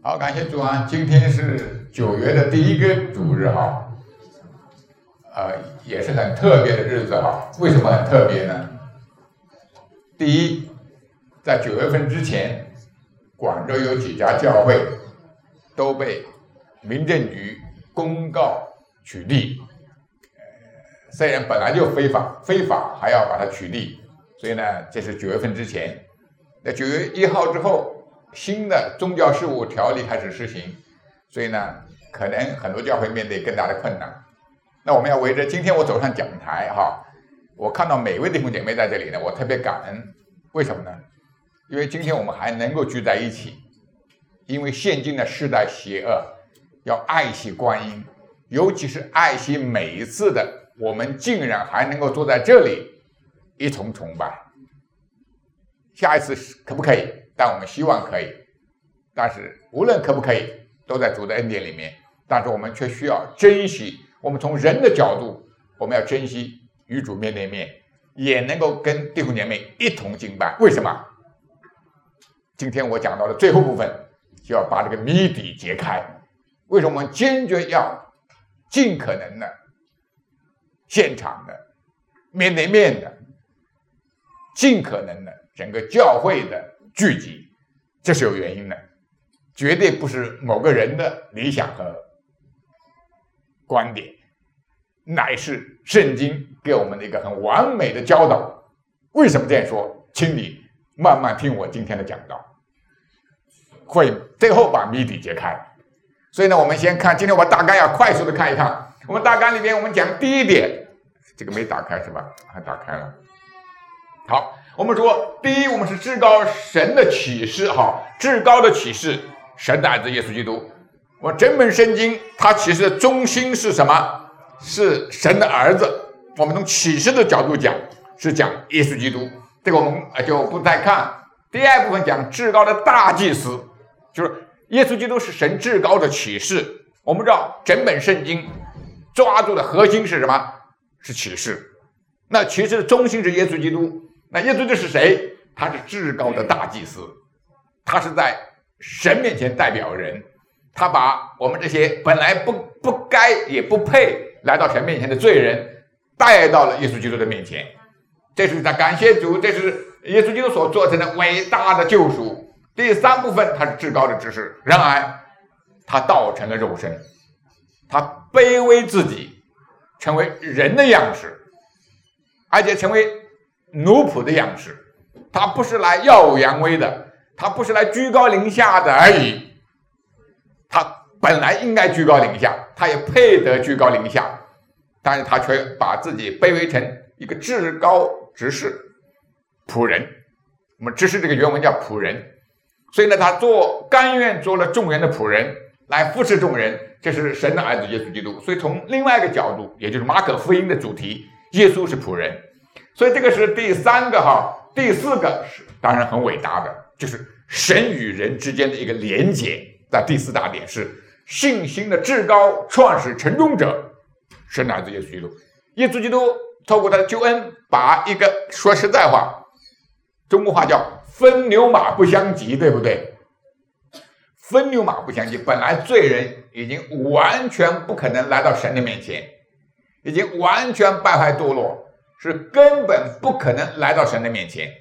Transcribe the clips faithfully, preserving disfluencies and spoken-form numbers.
好，感谢主啊！今天是九月的第一个主日哈，呃，也是很特别的日子哈。为什么很特别呢？第一，在九月份之前，广州有几家教会都被民政局公告取缔，呃，虽然本来就非法，非法还要把它取缔，所以呢，这是九月份之前。在九月一号之后，新的宗教事务条例开始施行，所以呢，可能很多教会面对更大的困难。那我们要围着今天我走上讲台哈，我看到每位弟兄姐妹在这里呢，我特别感恩。为什么呢？因为今天我们还能够聚在一起，因为现今的世代邪恶，要爱惜观音，尤其是爱惜每一次的，我们竟然还能够坐在这里一同崇拜。下一次可不可以？但我们希望可以，但是无论可不可以，都在主的恩典里面。但是我们却需要珍惜，我们从人的角度，我们要珍惜与主面对面，也能够跟弟兄姐妹一同敬拜。为什么？今天我讲到的最后部分，就要把这个谜底解开。为什么我们坚决要尽可能的现场的、面对面的、尽可能的整个教会的聚集？这是有原因的，绝对不是某个人的理想和观点，乃是圣经给我们的一个很完美的教导。为什么这样说？请你慢慢听我今天的讲道，会最后把谜底揭开。所以呢，我们先看今天我把大纲要快速的看一看。我们大纲里面我们讲第一点，这个没打开是吧？还打开了。好，我们说第一，我们是至高神的启示哈，至高的启示，神的儿子耶稣基督。我整本圣经它启示的中心是什么？是神的儿子。我们从启示的角度讲，是讲耶稣基督，这个我们就不再看。第二部分讲至高的大祭司，就是耶稣基督是神至高的启示。我们知道整本圣经抓住的核心是什么？是启示。那启示的中心是耶稣基督。那耶稣基督是谁？他是至高的大祭司，他是在神面前代表人，他把我们这些本来不不该也不配来到神面前的罪人带到了耶稣基督的面前。这是他感谢主，这是耶稣基督所做成的伟大的救赎。第三部分，他是至高的知识，然而他道成了肉身，他卑微自己，成为人的样式，而且成为奴仆的样式。他不是来耀武扬威的，他不是来居高临下的而已，他本来应该居高临下，他也配得居高临下，但是他却把自己卑微成一个至高执事仆人。我们执事这个原文叫仆人，所以呢，他做甘愿做了众人的仆人，来服侍众人，这是神的儿子耶稣基督。所以从另外一个角度，也就是马可福音的主题，耶稣是仆人。所以这个是第三个哈。第四个是当然很伟大的，就是神与人之间的一个连结。在第四大点是信心的至高创始成终者，神的儿子耶稣基督。耶稣基督透过他的救恩，把一个说实在话，中国话叫分牛马不相及，对不对？分牛马不相及，本来罪人已经完全不可能来到神的面前，已经完全败坏堕落，是根本不可能来到神的面前。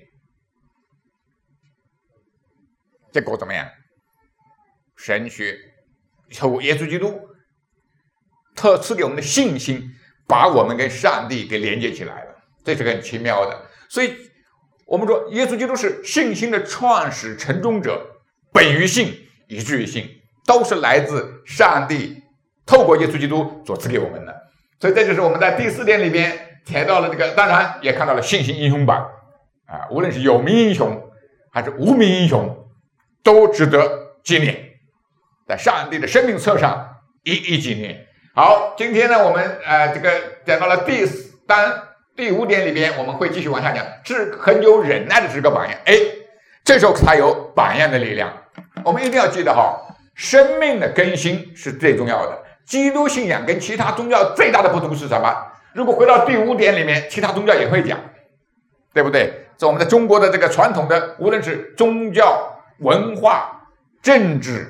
结果怎么样？神学透过耶稣基督特赐给我们的信心，把我们跟上帝给连接起来了，这是很奇妙的。所以我们说耶稣基督是信心的创始成终者，本于信以至于信，都是来自上帝透过耶稣基督所赐给我们的。所以这就是我们在第四点里边提到了这个，当然也看到了信心英雄榜啊，无论是有名英雄还是无名英雄，都值得纪念，在上帝的生命册上一一纪念。好，今天呢，我们呃这个讲到了第三、第五点里边，我们会继续往下讲，是很有忍耐的这个榜样。哎，这时候才有榜样的力量。我们一定要记得哈，生命的更新是最重要的。基督信仰跟其他宗教最大的不同是什么？如果回到第五点里面，其他宗教也会讲，对不对？在我们的中国的这个传统的，无论是宗教、文化、政治、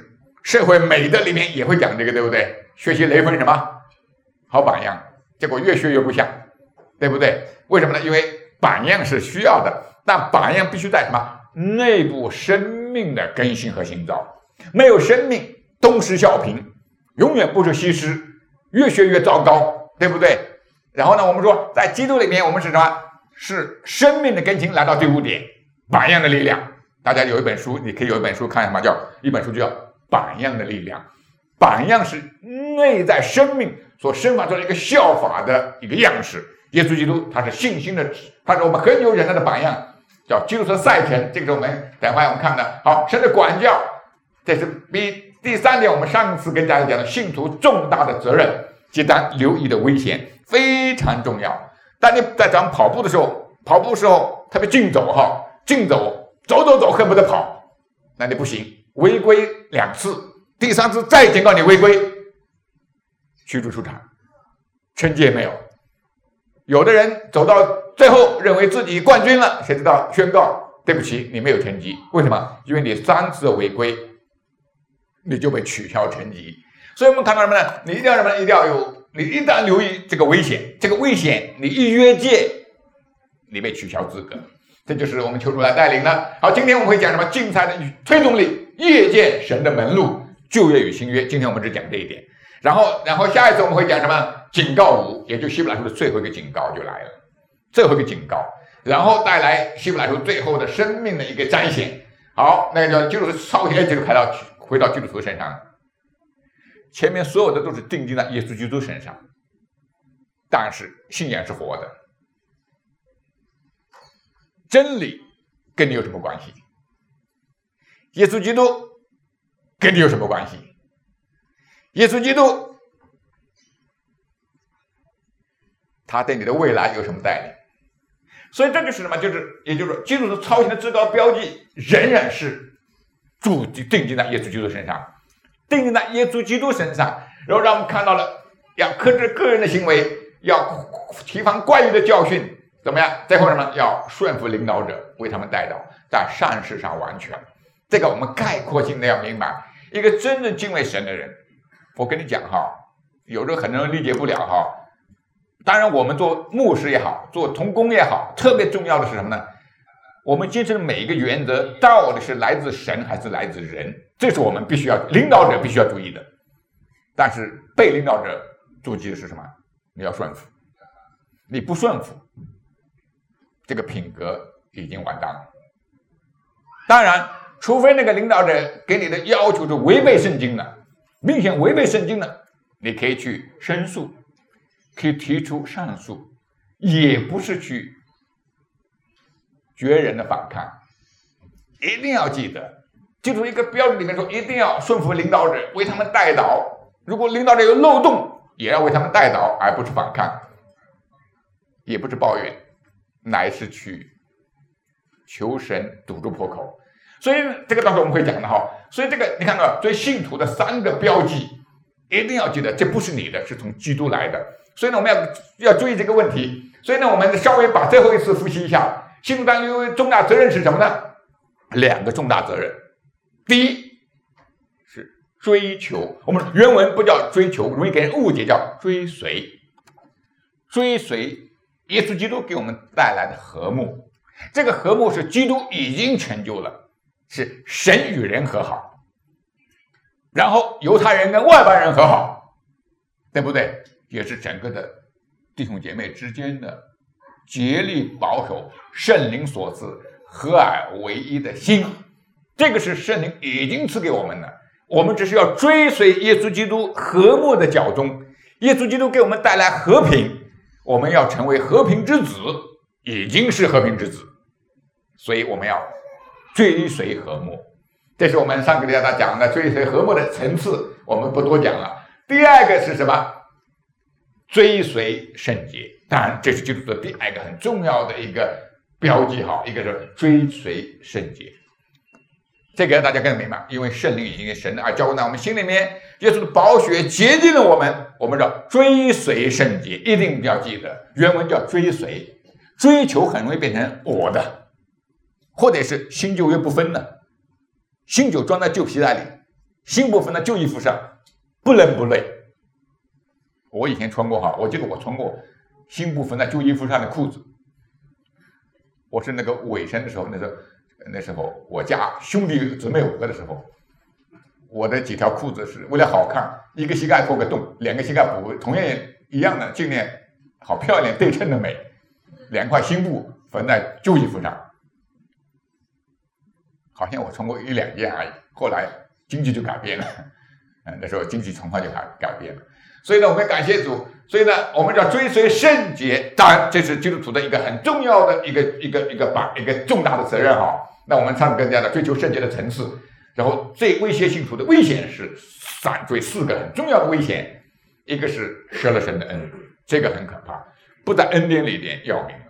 社会美德里面也会讲这个，对不对？学习雷锋什么好榜样，结果越学越不像，对不对？为什么呢？因为榜样是需要的，但榜样必须在什么内部生命的更新和新造。没有生命，东施效颦，永远不是西施，越学越糟糕，对不对？然后呢，我们说在基督里面，我们是什么？是生命的更新来到第五点，榜样的力量。大家有一本书，你可以有一本书看什么？叫一本书叫《榜样的力量》。榜样是内在生命所生发出的一个效法的一个样式。耶稣基督他是信心的，他是我们很有忍耐的榜样，叫基督的赛程。这个是我们等会我们看的。好，神的管教，这是比第三点我们上次跟大家讲的信徒重大的责任，极当留意的危险非常重要。当你在咱们跑步的时候，跑步的时候特别竞走哈，竞走走走走恨不得跑，那你不行，违规两次，第三次再警告你违规，驱逐出场，惩戒没有。有的人走到最后认为自己冠军了，谁知道宣告对不起，你没有成绩。为什么？因为你三次违规，你就被取消成绩。所以我们看到什么呢？你一定要什么？一定要有，你一旦留意这个危险，这个危险你一越界，你被取消资格。这就是我们求主来带领的。好，今天我们会讲什么？竞赛的推动力，夜见神的门路，旧约与新约。今天我们只讲这一点。然后，然后下一次我们会讲什么？警告五，也就希伯来书的最后一个警告就来了，最后一个警告，然后带来希伯来书最后的生命的一个彰显。好，那个叫基督徒超前，就回到回到基督徒身上，前面所有的都是定睛在耶稣基督身上，但是信仰是活的，真理跟你有什么关系？耶稣基督跟你有什么关系？耶稣基督他对你的未来有什么带领？所以这就是什么？就是也就是说，基督徒操行的至高标记仍然是注定睛在耶稣基督身上，定睛在耶稣基督身上，然后让我们看到了要克制个人的行为，要提防怪异的教训，怎么样？最后什么？要顺服领导者，为他们带导，在善事上完全。这个我们概括性的要明白，一个真正敬畏神的人，我跟你讲哈，有时候很多人理解不了哈。当然我们做牧师也好，做同工也好，特别重要的是什么呢？我们坚持的每一个原则到底是来自神还是来自人，这是我们必须要领导者必须要注意的。但是被领导者注意的是什么？你要顺服，你不顺服，这个品格已经完蛋了。当然除非那个领导者给你的要求是违背圣经的，明显违背圣经的，你可以去申诉，可以提出上诉，也不是去绝人的反抗。一定要记得，记住一个标准里面说，一定要顺服领导者，为他们带导。如果领导者有漏洞，也要为他们带导，而不是反抗，也不是抱怨，乃是去求神堵住破口。所以这个到时候我们会讲的哈。所以这个你看到，所以信徒的三个标记一定要记得，这不是你的，是从基督来的。所以呢，我们要要注意这个问题。所以呢，我们稍微把最后一次复习一下，信徒当中重大责任是什么呢？两个重大责任。第一是追求，我们原文不叫追求，容易给人误解，叫追随。追随耶稣基督给我们带来的和睦，这个和睦是基督已经成就了，是神与人和好，然后犹太人跟外邦人和好，对不对？也是整个的弟兄姐妹之间的竭力保守圣灵所赐合而为一的心，这个是圣灵已经赐给我们的，我们只是要追随耶稣基督和睦的脚踪。耶稣基督给我们带来和平，我们要成为和平之子，已经是和平之子，所以我们要追随和睦。这是我们上个礼拜讲的追随和睦的层次，我们不多讲了。第二个是什么？追随圣洁。当然这是基督徒的第二个很重要的一个标记哈，一个是追随圣洁。这个大家更明白，因为圣灵已经神而浇灌在我们心里面，耶稣的宝血洁净了我们，我们要追随圣洁，一定要记得原文叫追随。追求很容易变成我的，或者是新旧约不分的，新酒装在旧皮袋里， 心部分在旧衣服上，不冷不累。我以前穿过哈，我记得我穿过心部分在旧衣服上的裤子。我是那个尾声的时候，那时候那时候我家兄弟姊妹五个的时候，我的几条裤子是为了好看，一个膝盖破个洞，两个膝盖补，同样一样的，尽量好漂亮对称的美，两块心部缝在旧衣服上。好像我穿过一两件而已，后来经济就改变了，嗯，那时候经济情况就改改变了。所以呢，我们感谢主。所以呢，我们要追随圣洁，当然这是基督徒的一个很重要的一个一个一个把一个重大的责任哈。那我们上更加的追求圣洁的层次，然后最威胁信徒的危险是闪追四个很重要的危险，一个是失了神的恩，这个很可怕，不在恩典里边要命了。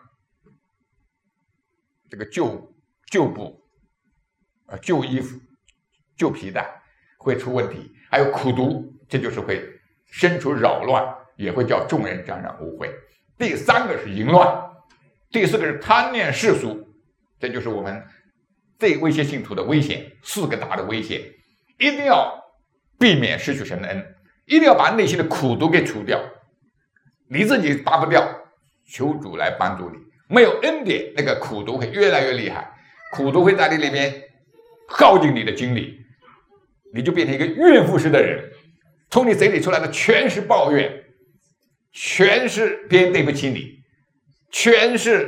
这个旧旧布、呃旧衣服、旧皮带会出问题，还有苦毒，这就是会生出扰乱，也会叫众人沾染污秽。第三个是淫乱，第四个是贪恋世俗，这就是我们最威胁信徒的危险，四个大的危险，一定要避免失去神的恩，一定要把内心的苦毒给除掉。你自己拔不掉，求主来帮助你。没有恩典，那个苦毒会越来越厉害，苦毒会在你里面耗尽你的精力，你就变成一个怨妇式的人，从你嘴里出来的全是抱怨，全是别人对不起你，全是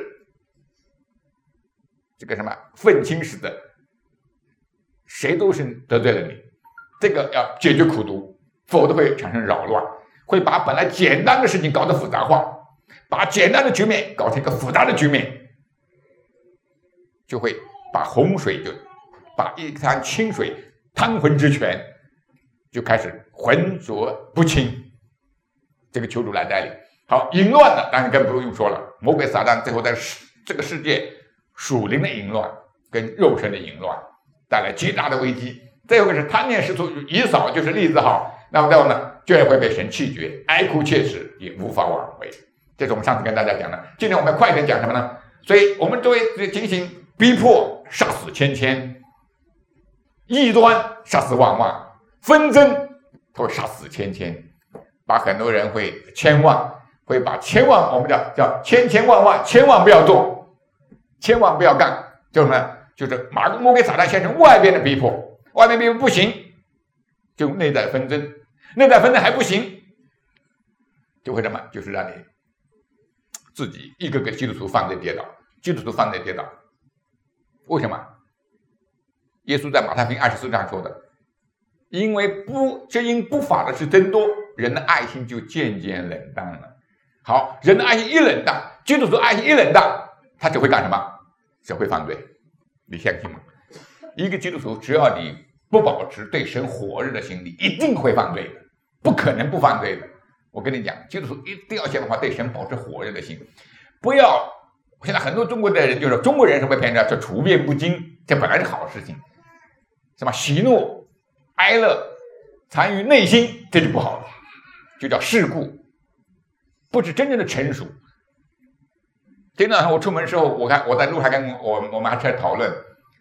这个什么愤青似的，谁都是得罪了你。这个要解决苦毒，否则会产生扰乱，会把本来简单的事情搞得复杂化，把简单的局面搞成一个复杂的局面，就会把洪水就把一滩清水汤浑之泉就开始浑浊不清。这个求主来带领。好，淫乱呢，当然更不用说了，魔鬼撒旦最后在这个世界属灵的淫乱跟肉身的淫乱带来极大的危机。最后一个是贪恋世俗，以扫就是例子好，那么最后呢，就会被神弃绝，哀哭切齿，也无法挽回。这是我们上次跟大家讲的，今天我们快点讲什么呢？所以我们作为进行逼迫，杀死千千，异端杀死万万，纷争会杀死千千，把很多人会千万会把千万我们叫叫千千万万千万不要做，千万不要干，就什么呢？就是马魔鬼撒旦先生外边的逼迫，外面逼迫不行，就内在纷争，内在纷争还不行，就会什么？就是让你自己一个个基督徒犯罪跌倒，基督徒犯罪跌倒。为什么？耶稣在马太福音二十四章说的，因为不这因不法的事增多，人的爱心就渐渐冷淡了。好，人的爱心一冷淡，基督徒爱心一冷淡，他只会干什么？只会犯罪。你相信吗？一个基督徒只要你不保持对神火热的心，你一定会犯罪的，不可能不犯罪的。我跟你讲，基督徒一定要想办法对神保持火热的心，不要现在很多中国的人就是中国人是被骗的，这处变不惊，这本来是好事情，什么喜怒哀乐残于内心，这就不好了，就叫世故，不是真正的成熟。今天早上我出门的时候，我看我在路上跟我我们还在讨论，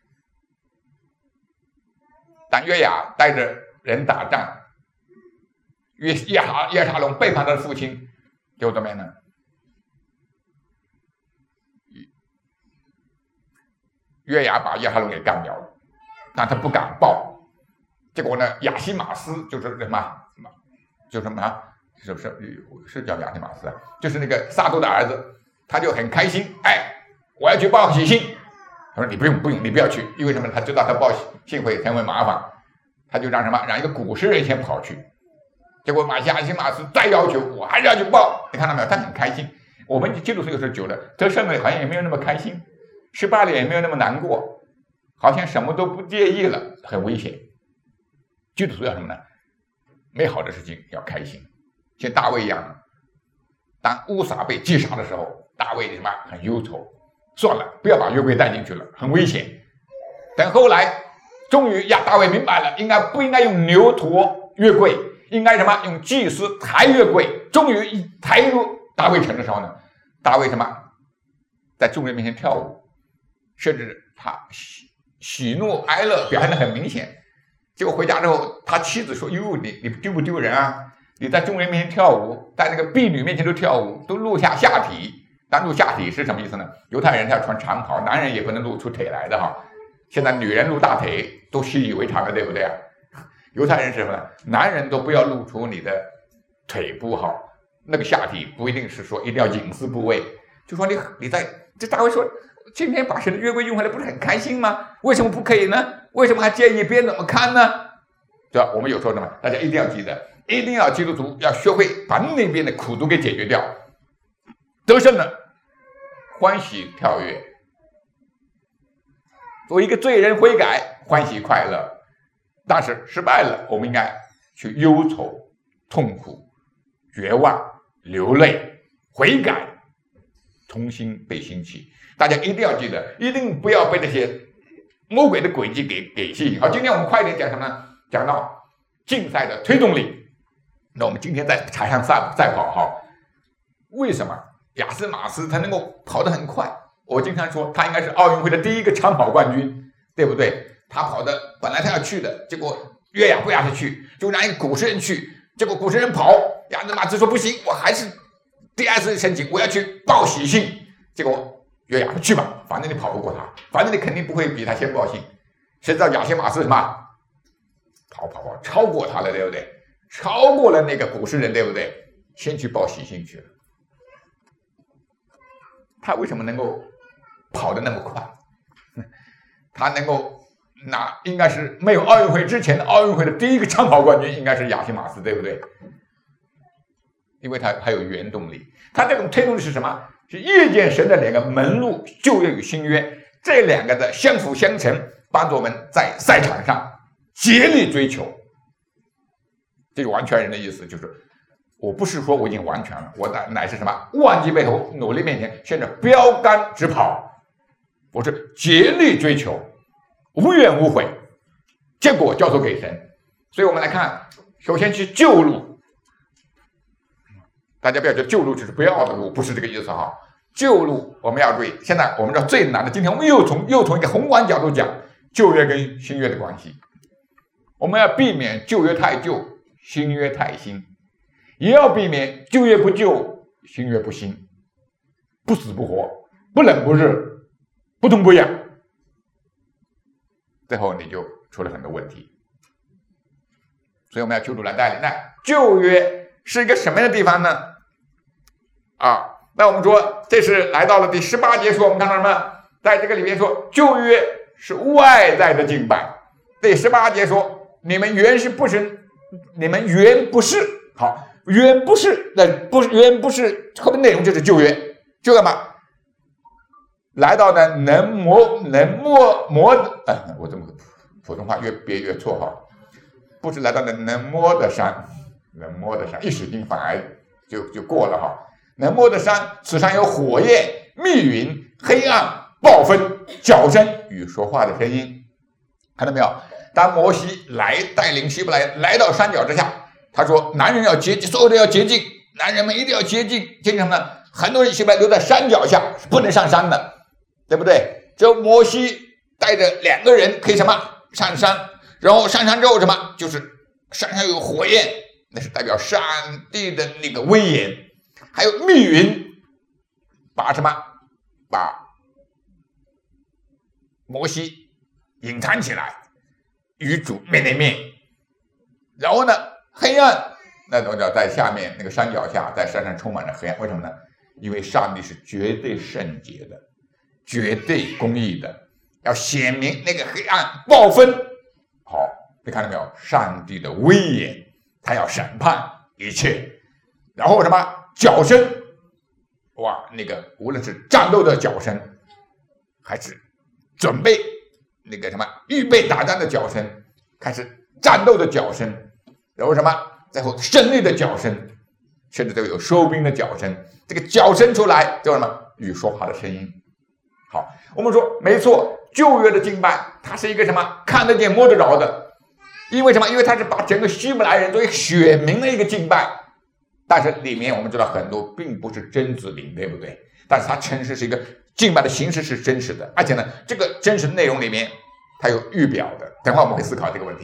当约雅带着人打仗，约耶哈耶沙龙背叛他的父亲，结果怎么样呢？约雅把耶沙龙给干掉了，但他不敢报。结果呢，亚西马斯就是什么什么，就是什么，是不是是叫亚西马斯啊？就是那个撒督的儿子，他就很开心，哎，我要去报喜信。他说你不用不用，你不要去，因为什么？他知道他报信会成为麻烦，他就让什么让一个古时人先跑去。结果马亚西马斯再要求，我还是要去报。你看到没有？他很开心。我们基督徒有时候久了，得胜了好像也没有那么开心，失败了也没有那么难过，好像什么都不介意了，很危险。基督徒要什么呢？美好的事情要开心，像大卫一样。当乌撒被击杀的时候，大卫什么很忧愁，算了，不要把约柜带进去了，很危险。等后来，终于呀，大卫明白了，应该不应该用牛驮约柜，应该什么用祭司抬约柜。终于抬入大卫城的时候呢，大卫什么在众人面前跳舞，甚至他喜喜怒哀乐表现得很明显。 结果回家之后，他妻子说：“哟，你你丢不丢人啊？你在众人面前跳舞，在那个婢女面前都跳舞，都露下下体。但露下体是什么意思呢？犹太人他要穿长袍，男人也不能露出腿来的哈。现在女人露大腿都习以为常了，对不对啊？犹太人是什么呢？男人都不要露出你的腿部哈，那个下体不一定是说一定要隐私部位，就说你你在这大卫说，今天把神的约柜用回来，不是很开心吗？为什么不可以呢？为什么还介意别人怎么看呢？对吧？我们有时候呢，大家一定要记得，一定要基督徒要学会把那边的苦毒给解决掉，得胜了，欢喜跳跃。作为一个罪人悔改，欢喜快乐；但是失败了，我们应该去忧愁、痛苦、绝望、流泪、悔改，重新被兴起。大家一定要记得，一定不要被这些魔鬼的诡计给给吸引。好，今天我们快一点讲什么呢？讲到竞赛的推动力。那我们今天在场上赛赛跑哈，为什么亚斯马斯他能够跑得很快？我经常说他应该是奥运会的第一个长跑冠军，对不对？他跑的本来他要去的，结果约雅不让他去，就让一个古诗人去，结果古诗人跑，亚斯马斯说不行，我还是第二次申请，我要去报喜信。结果约雅去吧，反正你跑不过他，反正你肯定不会比他先报信。谁知道亚西马斯什么？跑跑跑超过他了，对不对？超过了那个古诗人，对不对？先去报喜信去了。他为什么能够跑得那么快？他能够拿，应该是没有奥运会之前的奥运会的第一个长跑冠军，应该是亚西马斯，对不对？因为他还有原动力。他这种推动力是什么？是夜见神的两个门路，旧约与新约这两个的相辅相成，帮助我们在赛场上竭力追求。这个完全人的意思就是，我不是说我已经完全了，我乃乃是什么？万机背后，努力面前，现在标杆直跑。我是竭力追求，无怨无悔，结果交托给神。所以我们来看，首先是旧路。大家不要觉得旧路就是不要的路，不是这个意思哈。旧路我们要注意。现在我们知道最难的，今天我们又从又从一个宏观角度讲旧约跟新约的关系。我们要避免旧约太旧，新约太新，也要避免旧约不旧，新约不新，不死不活，不冷不热，不痛不痒，最后你就出了很多问题。所以我们要求主来带领。那旧约是一个什么样的地方呢？啊，那我们说这是来到了第十八节说，我们看到什么？在这个里面说旧约是外在的敬拜。第十八节说你们原是不是，你们原不是，好，原不是，那不是原不是后面内容就是旧约，就干嘛？来到呢能摸能摸摸的，哎，我这么普通话越别越错哈，不是来到那能摸的山，能摸的山，一使劲反而就就过了哈。能摸的山，此山有火焰、密云、黑暗、暴风、角声与说话的声音。看到没有？当摩西来带领希伯来来到山脚之下，他说：“男人要洁净，所有的要洁净，男人们一定要洁净。洁净什么呢？很多人希伯来留在山脚下，是不能上山的，对不对？只有摩西带着两个人可以什么上山，然后上山之后什么，就是山上有火焰，那是代表上帝的那个威严。还有密云，把什么把摩西隐藏起来，与主面对面。然后呢，黑暗那种叫在下面那个山脚下，在山上充满了黑暗。为什么呢？因为上帝是绝对圣洁的，绝对公义的，要显明那个黑暗暴风。好，你看到没有？上帝的威严，他要审判一切。然后什么？角声，哇，那个无论是战斗的角声，还是准备那个什么预备打仗的角声，开始战斗的角声，然后什么最后胜利的角声，甚至都有收兵的角声。这个角声出来叫什么？与说话的声音。好，我们说没错，旧约的敬拜它是一个什么看得见摸得着的。因为什么？因为它是把整个希伯来人作为选民的一个敬拜。但是里面我们知道很多并不是真子灵，对不对？但是它诚实是一个敬拜的形式是真实的，而且呢，这个真实的内容里面它有预表的。等会我们会思考这个问题。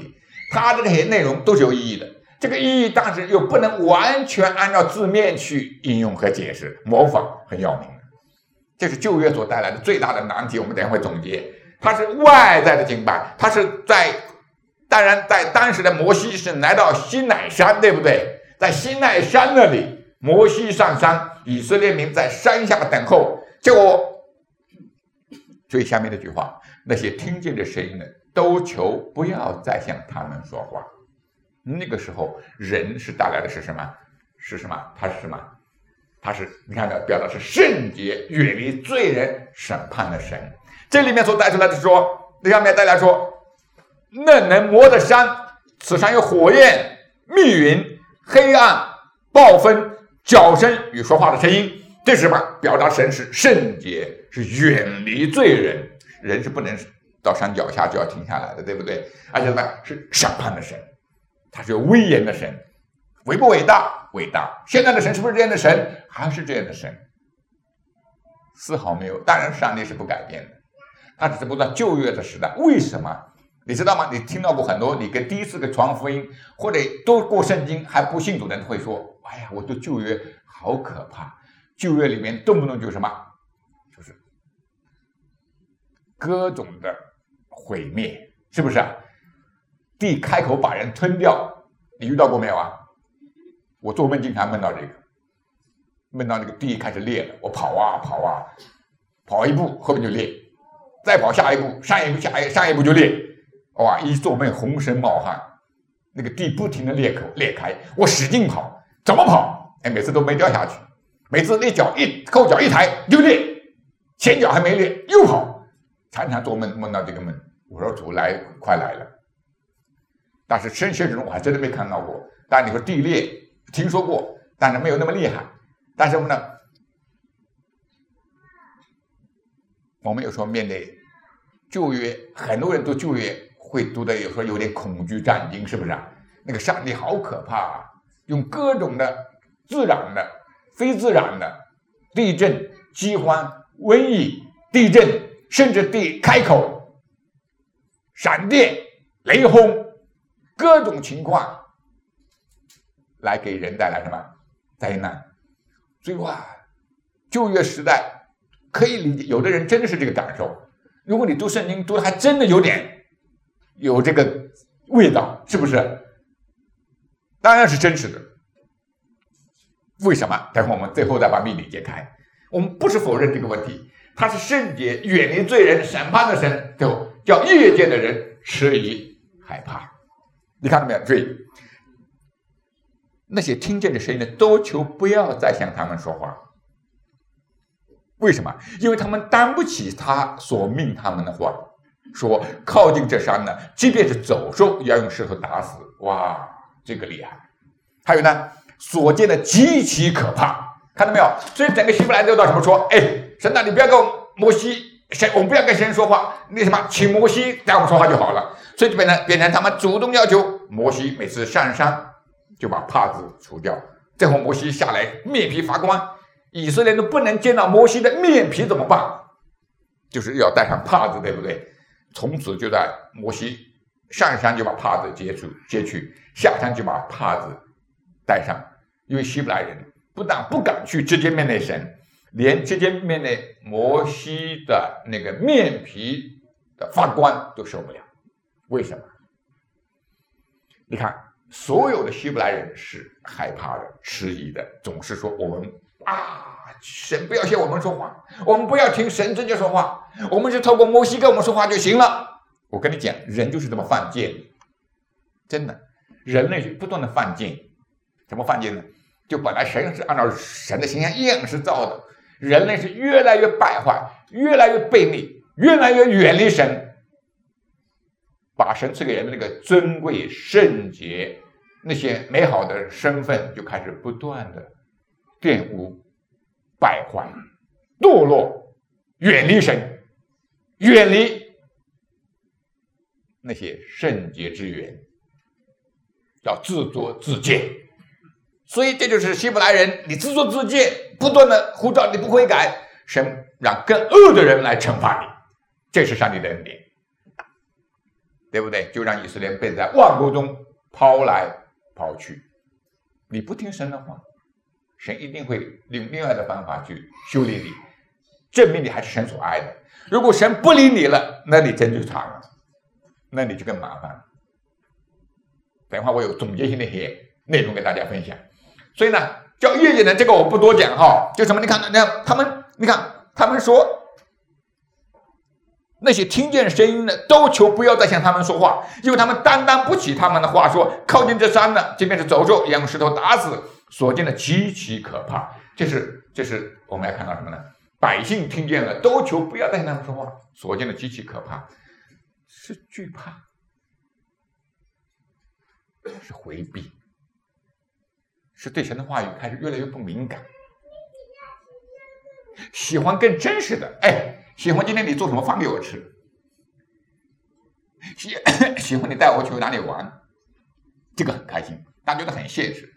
它的这些内容都是有意义的。这个意义当时又不能完全按照字面去应用和解释，模仿很要命。这是旧约所带来的最大的难题，我们等一下会总结。它是外在的敬拜，它是在当然在当时的摩西是来到西乃山，对不对？在西乃山那里，摩西上山，以色列民在山下等候。结果最下面这句话，那些听见的声音呢，都求不要再向他们说话。那个时候人是带来的是什么？是什么？他是什么？他是你看的表达是圣洁，远离罪人，审判的神。这里面所带出来的说，这上面带来说，那能摸的山，此山有火焰、密云、黑暗、暴风、角声与说话的声音。这是什么？表达神是圣洁，是远离罪人。人是不能到山脚下就要停下来的，对不对？而且什么？是审判的神，他是有威严的神。伟不伟大？伟大。现在的神是不是这样的神？还是这样的神，丝毫没有。当然上帝是不改变的，他只是不断旧约的时代。为什么？你知道吗？你听到过很多你跟第一次跟传福音或者都过圣经还不信主的人会说，哎呀，我对旧约好可怕，旧约里面动不动就什么，就是各种的毁灭，是不是啊？地开口把人吞掉，你遇到过没有啊？我做梦经常梦到这个，梦到那个地开始裂了，我跑啊跑啊，跑一步后面就裂，再跑下一步，上一步下一上一步就裂，哇！一做梦浑身冒汗，那个地不停的裂口裂开，我使劲跑，怎么跑？哎，每次都没掉下去，每次那脚一后脚一抬就裂，前脚还没裂又跑，常常做梦梦到这个梦，我说主来快来了，但是现实中我还真的没看到过。但你说地裂听说过，但是没有那么厉害。但是我们呢，我们有时候面对旧约，很多人读旧约会读的有时候有点恐惧战惊，是不是啊？那个上帝好可怕啊！用各种的自然的、非自然的地震、饥荒、瘟疫、地震，甚至地开口、闪电、雷轰，各种情况来给人带来什么灾难。所以哇，旧约时代可以理解，有的人真的是这个感受。如果你读圣经读的还真的有点有这个味道，是不是？当然是真实的。为什么？待会我们最后再把秘密解开。我们不是否认这个问题，他是圣洁、远离罪人、审判的神，就叫业界的人迟疑害怕。你看到没有？注意，那些听见的声音呢，都求不要再向他们说话。为什么？因为他们担不起他所命他们的话，说靠近这山呢，即便是走兽，也要用石头打死。哇，这个厉害！还有呢，所见的极其可怕，看到没有？所以整个希伯来都到什么说？哎，神啊，你不要跟摩西，神，我们不要跟神说话，那什么，请摩西带我们说话就好了。所以就变成变成他们主动要求摩西每次上山就把帕子除掉。最后摩西下来面皮发光，以色列人不能见到摩西的面皮怎么办？就是要戴上帕子，对不对？从此就在摩西上山就把帕子揭去，揭去下山就把帕子戴上。因为希伯来人不但不敢去直接面对神，连直接面对摩西的那个面皮的发光都受不了。为什么？你看，所有的希伯来人是害怕的、迟疑的，总是说我们啊，神不要向我们说话，我们不要听神直接说话，我们就透过摩西跟我们说话就行了。我跟你讲，人就是这么犯贱，真的，人类是不断的犯贱。怎么犯贱呢？就本来神是按照神的形象样式造的，人类是越来越败坏，越来越悖逆，越来越远离神。把神赐给人的那个尊贵、圣洁、那些美好的身份，就开始不断的玷污、败坏、堕落，远离神，远离那些圣洁之源，要自作自荐。所以这就是希伯来人，你自作自荐，不断的呼召你不悔改，神让更恶的人来惩罚你，这是上帝的恩典。 对不对？就让以色列被在万国中抛来抛去。你不听神的话，神一定会用另外的方法去修理你，证明你还是神所爱的。如果神不理你了，那你真就惨了，那你就更麻烦了。等一会儿我有总结性的一些内容给大家分享。所以呢，叫越界人这个我不多讲哈，就什么？你看，你看他们，你看他们说，那些听见声音的都求不要再向他们说话，因为他们担当不起他们的话说，靠近这山的，即便是走兽，也用石头打死，所见的极其可怕。这是这是我们要看到什么呢？百姓听见了都求不要再向他们说话，所见的极其可怕，是惧怕，是回避，是对神的话语开始越来越不敏感，喜欢更真实的。哎，喜欢今天你做什么饭给我吃，喜喜欢你带我去哪里玩，这个很开心，大家觉得很现实，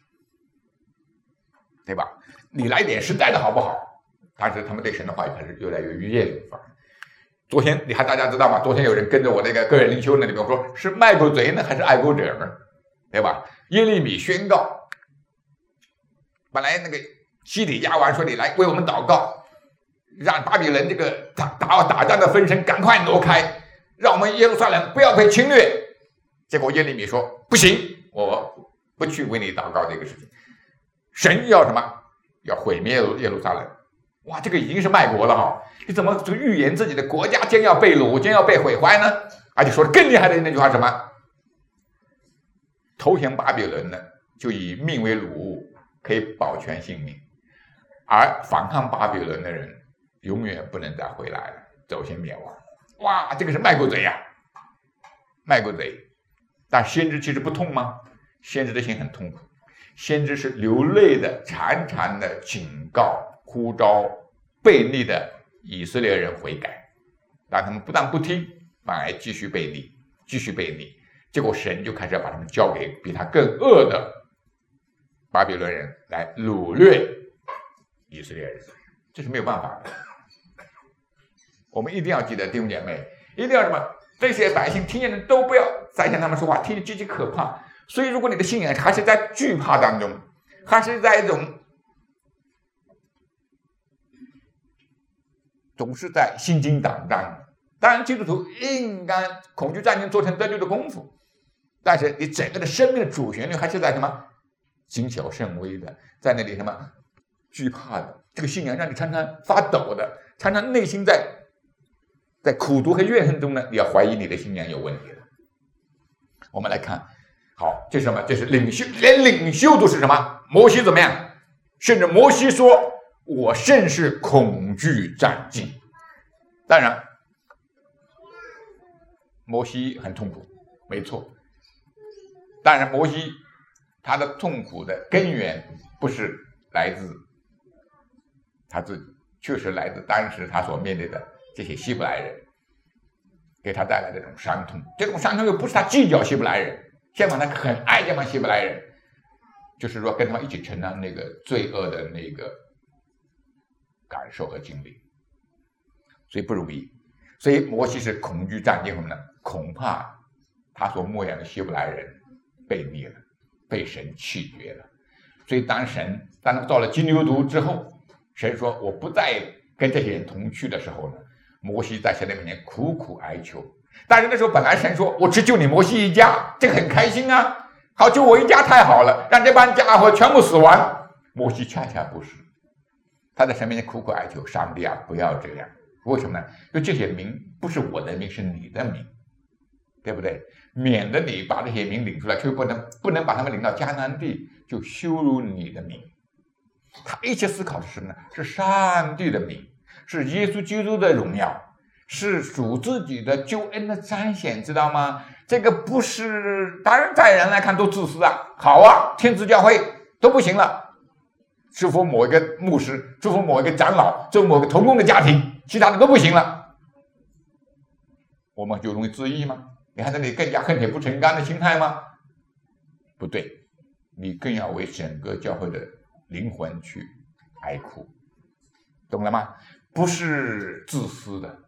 对吧？你来点实在的好不好？但是他们对神的话语开始越来越越界化。昨天你还大家知道吗？昨天有人跟着我那个个人灵修那里面说，是卖国贼呢还是爱国者呢？对吧？耶利米宣告，本来那个西底家王说你来为我们祷告，让巴比伦这个打打打仗的分身赶快挪开，让我们耶路撒冷不要被侵略。结果耶利米说不行，我不去为你祷告这个事情。神要什么？要毁灭耶路撒冷。哇，这个已经是卖国了哈！你怎么就预言自己的国家将要被掳，将要被毁坏呢？而且说的更厉害的那句话是什么？投降巴比伦呢，就以命为掳物，可以保全性命；而反抗巴比伦的人，永远不能再回来了，走向灭亡。哇，这个是卖国贼呀、啊！卖国贼。但先知其实不痛吗？先知的心很痛苦，先知是流泪的，长长的警告。呼召悖逆的以色列人悔改，但他们不但不听，反而继续悖逆，继续悖逆。结果神就开始要把他们交给比他更恶的巴比伦人来掳掠以色列人，这是没有办法的。我们一定要记得，弟兄姐妹，一定要什么？这些百姓听见的都不要再向他们说话，听着极其可怕。所以，如果你的信仰还是在惧怕当中，还是在一种总是在心惊胆战。当然，基督徒应该恐惧战惊做成得救的功夫，但是你整个的生命的主旋律还是在什么谨小慎微的，在那里什么惧怕的。这个信仰让你常常发抖的，常常内心在在苦毒和怨恨中呢，你要怀疑你的信仰有问题了。我们来看，好，这是什么？这是领袖，连领袖都是什么？摩西怎么样？甚至摩西说：“我甚是恐惧战兢。”当然，摩西很痛苦，没错。当然，摩西他的痛苦的根源不是来自他自己，确实来自当时他所面对的这些希伯来人给他带来的这种伤痛。这种伤痛又不是他计较希伯来人，相反他很爱这帮希伯来人，就是说跟他们一起承担那个罪恶的那个感受和经历，所以不容易。所以摩西是恐惧战兢呢，恐怕他所牧养的希伯来人被灭了，被神弃绝了。所以当神当他到了金牛犊之后，神说我不再跟这些人同去的时候呢，摩西在神的面前苦苦哀求。但是那时候本来神说我只救你摩西一家，这个很开心啊，好，救我一家太好了，让这帮家伙全部死亡。摩西恰恰不是，他在神面前苦苦哀求，上帝啊，不要这样。为什么呢？因为这些民不是我的民，是你的民，对不对？免得你把这些民领出来，却不能不能把他们领到迦南地，就羞辱你的民。他一切思考的是什么呢？是上帝的名，是耶稣基督的荣耀，是主自己的救恩的彰显，知道吗？这个不是，当然在人来看都自私啊。好啊，天主教会都不行了，祝福某一个牧师，祝福某一个长老，祝福某个同工的家庭，其他的都不行了，我们就容易自义吗？你看这里更加恨铁不成钢的心态吗？不对，你更要为整个教会的灵魂去哀哭，懂了吗？不是自私的，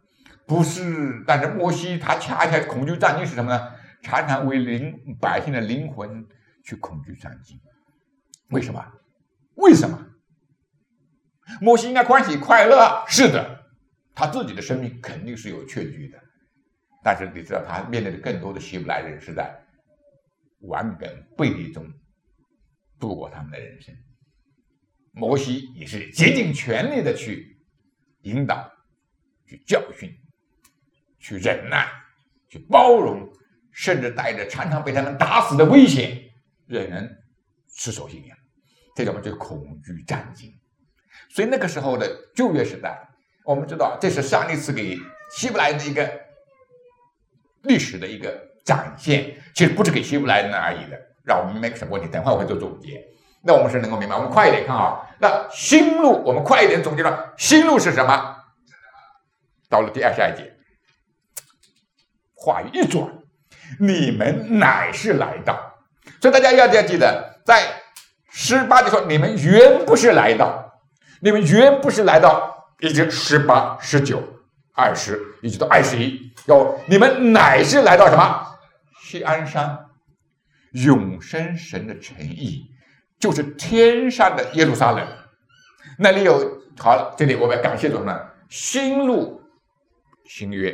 不是，但是摩西他恰恰恐惧战兢是什么呢？常常为灵百姓的灵魂去恐惧战兢。为什么？为什么？摩西应该欢喜快乐，是的，他自己的生命肯定是有确据的，但是你知道他面对的更多的希伯来人是在顽梗背离中度过他们的人生。摩西也是竭尽全力的去引导、去教训、去忍耐、去包容，甚至带着常常被他们打死的危险，仍然持守信仰。这种就是恐惧战兢。所以那个时候的旧约时代，我们知道这是上帝赐给希伯来人的一个历史的一个展现，其实不是给希伯来人而已的。让我们明白什么问题？等会我会做总结。那我们是能够明白，我们快一点看啊。那新路，我们快一点总结了，新路是什么？到了第二十二节，话语一转，你们乃是来到。所以大家要要记得，在十八节说，你们原不是来到，你们原不是来到，一直十八、十九、二十，一直到二十一，有你们乃是来到什么？锡安山，永生神的诚意。就是天上的耶路撒冷，那里有好了，这里我们要感谢主呢，新路新约，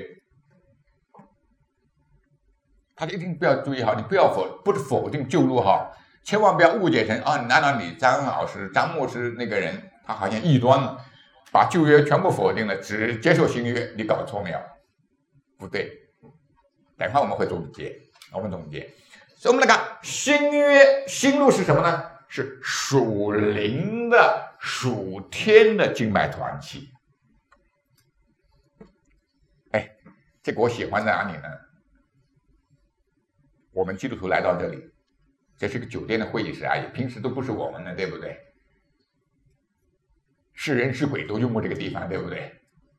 他一定不要注意哈，你不要否不是否定旧路哈，千万不要误解成啊，难道你张老师、张牧师那个人他好像异端了，把旧约全部否定了，只接受新约，你搞错没有？不对，等会我们会总结，我们总结，所以我们来看新约新路是什么呢？是属灵的、属天的敬拜团体。哎，这个我喜欢在哪里呢？我们基督徒来到这里，这是个酒店的会议室而已，平时都不是我们的，对不对？是人是鬼都用过这个地方，对不对？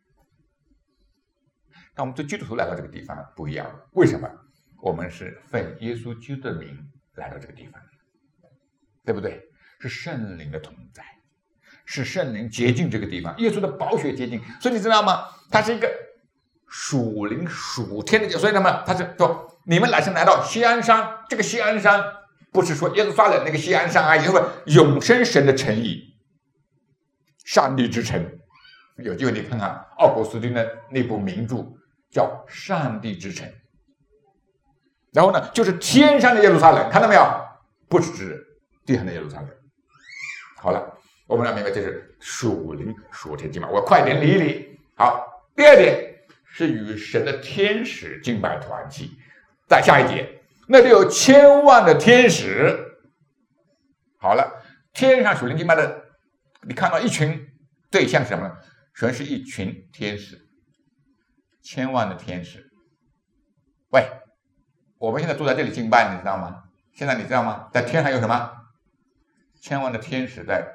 但我们对基督徒来到这个地方不一样，为什么？我们是奉耶稣基督的名来到这个地方。对不对？是圣灵的同在，是圣灵洁净这个地方，耶稣的宝血洁净。所以你知道吗？它是一个属灵属天的，所以那么他是说，你们乃是来到锡安山，这个锡安山不是说耶路撒冷那个锡安山而已，是永生神的诚意，上帝之城。有机会你看看奥古斯丁的那部名著叫《上帝之城》，然后呢，就是天上的耶路撒冷，看到没有？不是指地上的耶路撒冷。好了，我们要明白这是属灵属天敬拜。我快点理一理。好，第二点是与神的天使敬拜团契。在下一节，那里有千万的天使。好了，天上属灵敬拜的，你看到一群对象是什么呢？全是一群天使，千万的天使。喂，我们现在坐在这里敬拜，你知道吗？现在你知道吗？在天上有什么？千万的天使在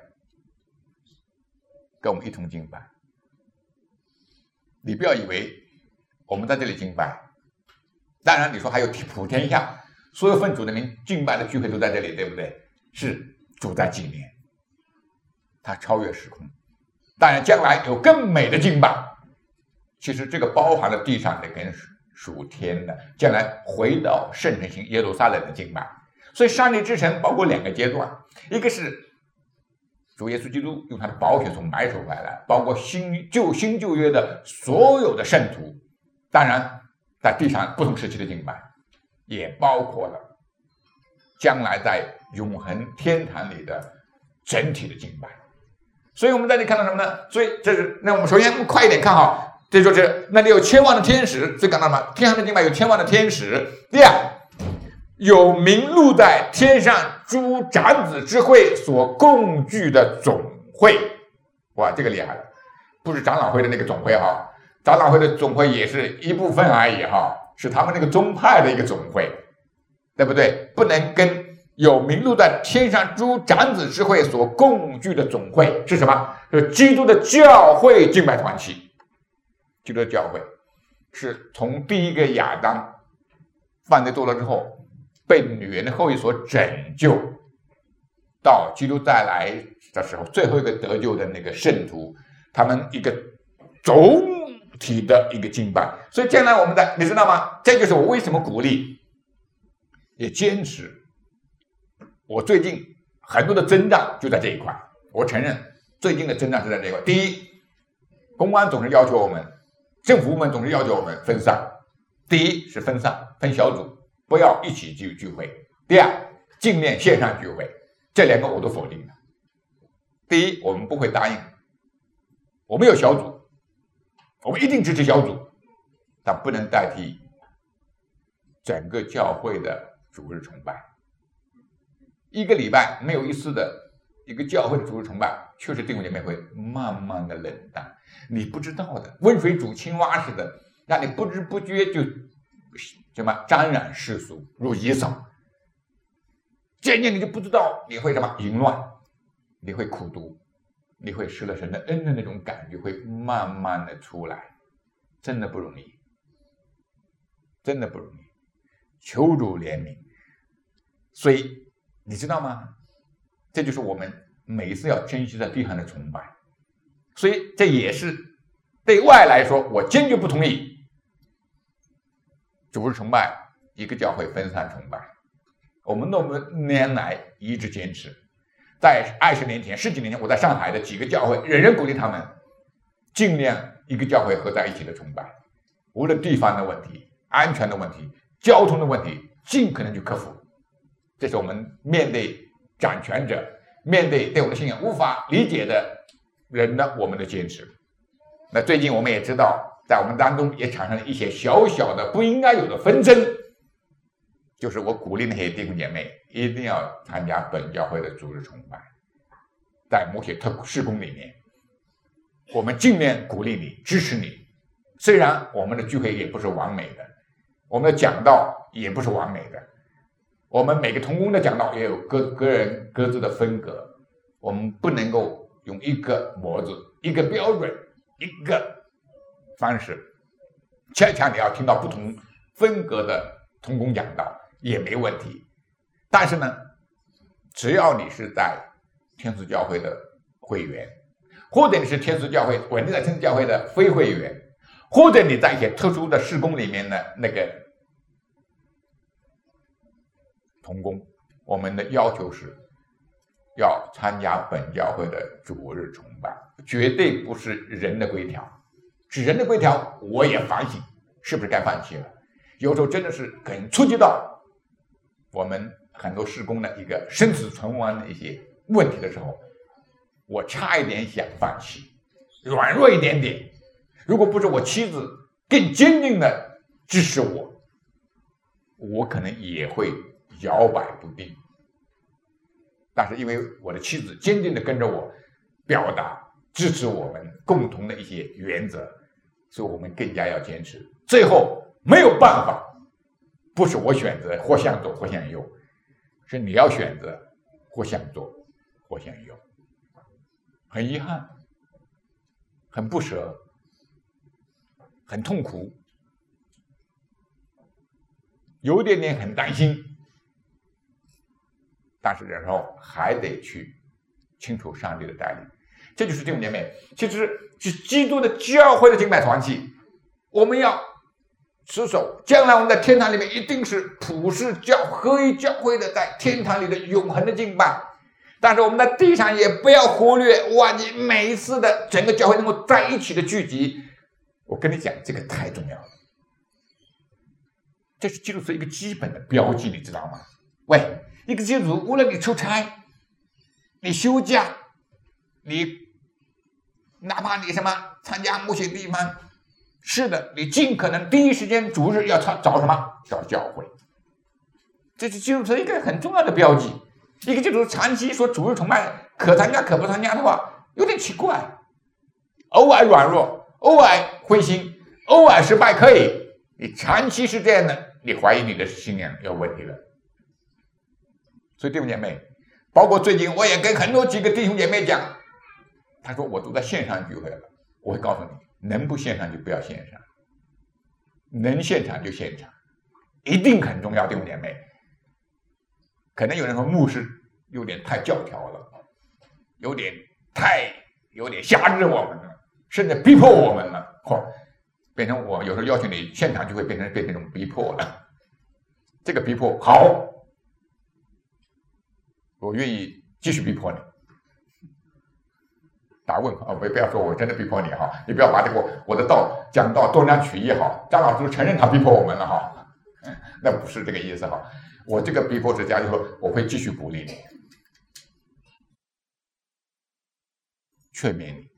跟我们一同敬拜。你不要以为我们在这里敬拜，当然你说还有普天下所有奉主的名敬拜的聚会都在这里，对不对？是主在纪念，它超越时空。当然将来有更美的敬拜，其实这个包含了地上的跟属天的，将来回到圣城型耶路撒冷的敬拜。所以上帝之城包括两个阶段，一个是主耶稣基督用他的宝血从买手回来，包括新旧新旧约的所有的圣徒，当然在地上不同时期的敬拜，也包括了将来在永恒天堂里的整体的敬拜。所以我们在这里看到什么呢？所以这是那我们首先快一点看好，这就是那里有千万的天使，这看到吗？天上的敬拜有千万的天使。第二，有名录在天上诸长子之会所共聚的总会。哇，这个厉害了，不是长老会的那个总会哈，长老会的总会也是一部分而已哈，是他们那个宗派的一个总会，对不对？不能跟有名录在天上诸长子之会所共聚的总会是什么？是基督的教会敬拜团契。基督的教会是从第一个亚当犯罪堕落之后，被女人的后裔所拯救，到基督再来的时候，最后一个得救的那个圣徒，他们一个总体的一个敬拜。所以将来我们的，你知道吗？这就是我为什么鼓励也坚持。我最近很多的增长就在这一块，我承认最近的增长是在这一块。第一，公安总是要求我们，政府部门总是要求我们分散。第一是分散，分小组，不要一起聚聚会。第二，尽量线上聚会，这两个我都否定了。第一，我们不会答应，我们有小组，我们一定支持小组，但不能代替整个教会的主日崇拜。一个礼拜没有一次的一个教会的主日崇拜，确实弟兄姐妹会慢慢的冷淡，你不知道的，温水煮青蛙似的，让你不知不觉就什么沾染世俗如以扫，渐渐你就不知道你会什么淫乱，你会苦毒，你会失了神的恩的那种感觉会慢慢的出来，真的不容易，真的不容易，求主怜悯。所以你知道吗？这就是我们每一次要珍惜在地上的崇拜。所以这也是对外来说，我坚决不同意主日崇拜一个教会分散崇拜。我们那么年来一直坚持，在二十年前、十几年前，我在上海的几个教会，人人鼓励他们尽量一个教会合在一起的崇拜，无论地方的问题、安全的问题、交通的问题，尽可能去克服。这是我们面对掌权者、面对对我的信仰无法理解的人的我们的坚持。那最近我们也知道，在我们当中也产生了一些小小的不应该有的纷争，就是我鼓励那些弟兄姐妹一定要参加本教会的主日崇拜，在某些特事工里面，我们尽量鼓励你、支持你。虽然我们的聚会也不是完美的，我们的讲道也不是完美的，我们每个同工的讲道也有各个人各自的风格，我们不能够用一个模子、一个标准、一个方式。恰恰你要听到不同风格的同工讲道也没问题。但是呢，只要你是在天主教会的会员，或者你是天主教会稳定在天主教会的非会员，或者你在一些特殊的事工里面的那个同工，我们的要求是要参加本教会的主日崇拜，绝对不是人的规条。是人的规条，我也反省是不是该放弃了。有时候真的是很触及到我们很多事工的一个生死存亡的一些问题的时候，我差一点想放弃，软弱一点点。如果不是我妻子更坚定的支持我，我可能也会摇摆不定。但是因为我的妻子坚定的跟着我表达支持我们共同的一些原则，所以我们更加要坚持。最后没有办法，不是我选择或向左或向右，是你要选择或向左或向右。很遗憾，很不舍，很痛苦，有点点很担心，但是然后还得去清楚上帝的带领。这就是弟兄姐妹，其实是基督的教会的敬拜团契，我们要持守，将来我们在天堂里面一定是普世教合一教会的，在天堂里的永恒的敬拜。但是我们在地上也不要忽略，哇，你每一次的整个教会能够在一起的聚集，我跟你讲，这个太重要了，这是基督徒一个基本的标记，你知道吗？喂，一个基督徒，无论你出差，你休假，你哪怕你什么参加某些地方，是的，你尽可能第一时间主日要找什么？找教会，这是基督徒一个很重要的标记。一个基督徒长期说主日崇拜可参加可不参加的话，有点奇怪。偶尔软弱，偶尔灰心，偶尔失败可以，你长期是这样的，你怀疑你的信仰有问题了。所以弟兄姐妹，包括最近我也跟很多几个弟兄姐妹讲，他说我都在线上聚会了，我会告诉你，能不线上就不要线上，能现场就现场，一定很重要。弟兄姐妹，可能有人说牧师有点太教条了，有点太有点辖制我们了，甚至逼迫我们了。嚯， 变成我有时候要求你现场就会变成变成一种逼迫了。这个逼迫好，我愿意继续逼迫你。打问号啊，不不要说我真的逼迫你哈，你不要把这个我的道讲到断章取义哈，张老师承认他逼迫我们了哈，那不是这个意思哈。我这个逼迫之家就是说我会继续鼓励你，劝勉你，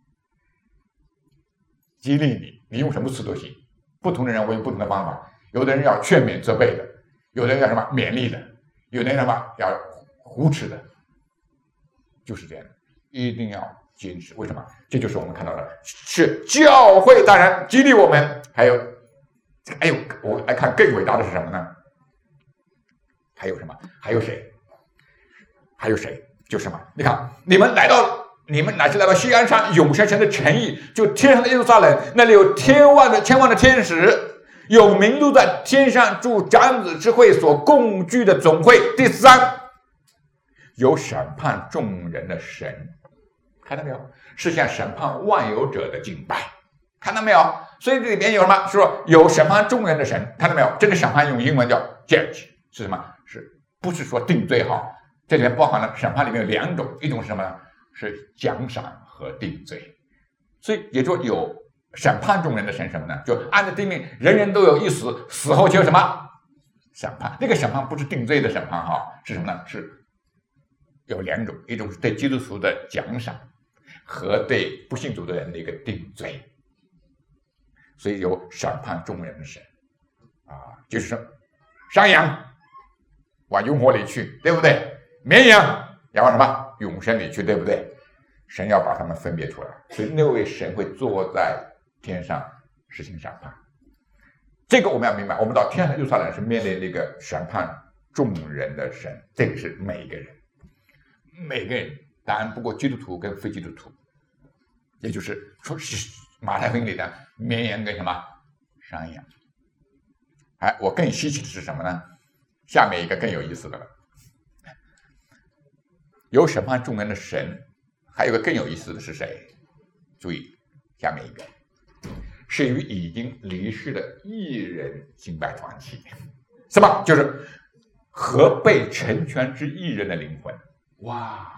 激励你，你用什么词都行。不同的人我用不同的方法，有的人要劝勉责备的，有的人要什么勉励的，有的人什么要扶持的，就是这样的，一定要坚持。为什么？这就是我们看到的，是教会当然激励我们，还有还有我来看更伟大的是什么呢？还有什么？还有谁？还有谁？就是什么？你看，你们来到，你们乃是来到锡安山永生神的城邑，就天上的耶路撒冷，那里有天万的千万的天使，有名录在天上驻长子之会所共聚的总会。第三，有审判众人的神，看到没有？是向审判万有者的敬拜，看到没有？所以这里边有什么？说有审判众人的神，看到没有？这个审判用英文叫 judge， 是什么？是不是说定罪哈？这里面包含了审判里面有两种，一种是什么呢？是奖赏和定罪。所以也就有审判众人的神什么呢？就按照定命，人人都有一死，死后就有什么审判？那个审判不是定罪的审判哈，是什么呢？是有两种，一种是对基督徒的奖赏，和对不信主的人的一个定罪。所以有审判众人的神啊，就是说山羊往永火里去，对不对？绵羊要往什么永生里去，对不对？神要把他们分别出来，所以那位神会坐在天上实行审判。这个我们要明白，我们到天上耶路撒冷是面对那个审判众人的神，这个是每一个人，每个人，当然不过基督徒跟非基督徒，也就是说是马太福音里的绵羊跟什么山羊。哎，我更稀奇的是什么呢？下面一个更有意思的了。有审判众人的神，还有个更有意思的是谁？注意下面一个，是与已经离世的义人敬拜团契。什么？就是和被成全之义人的灵魂。哇，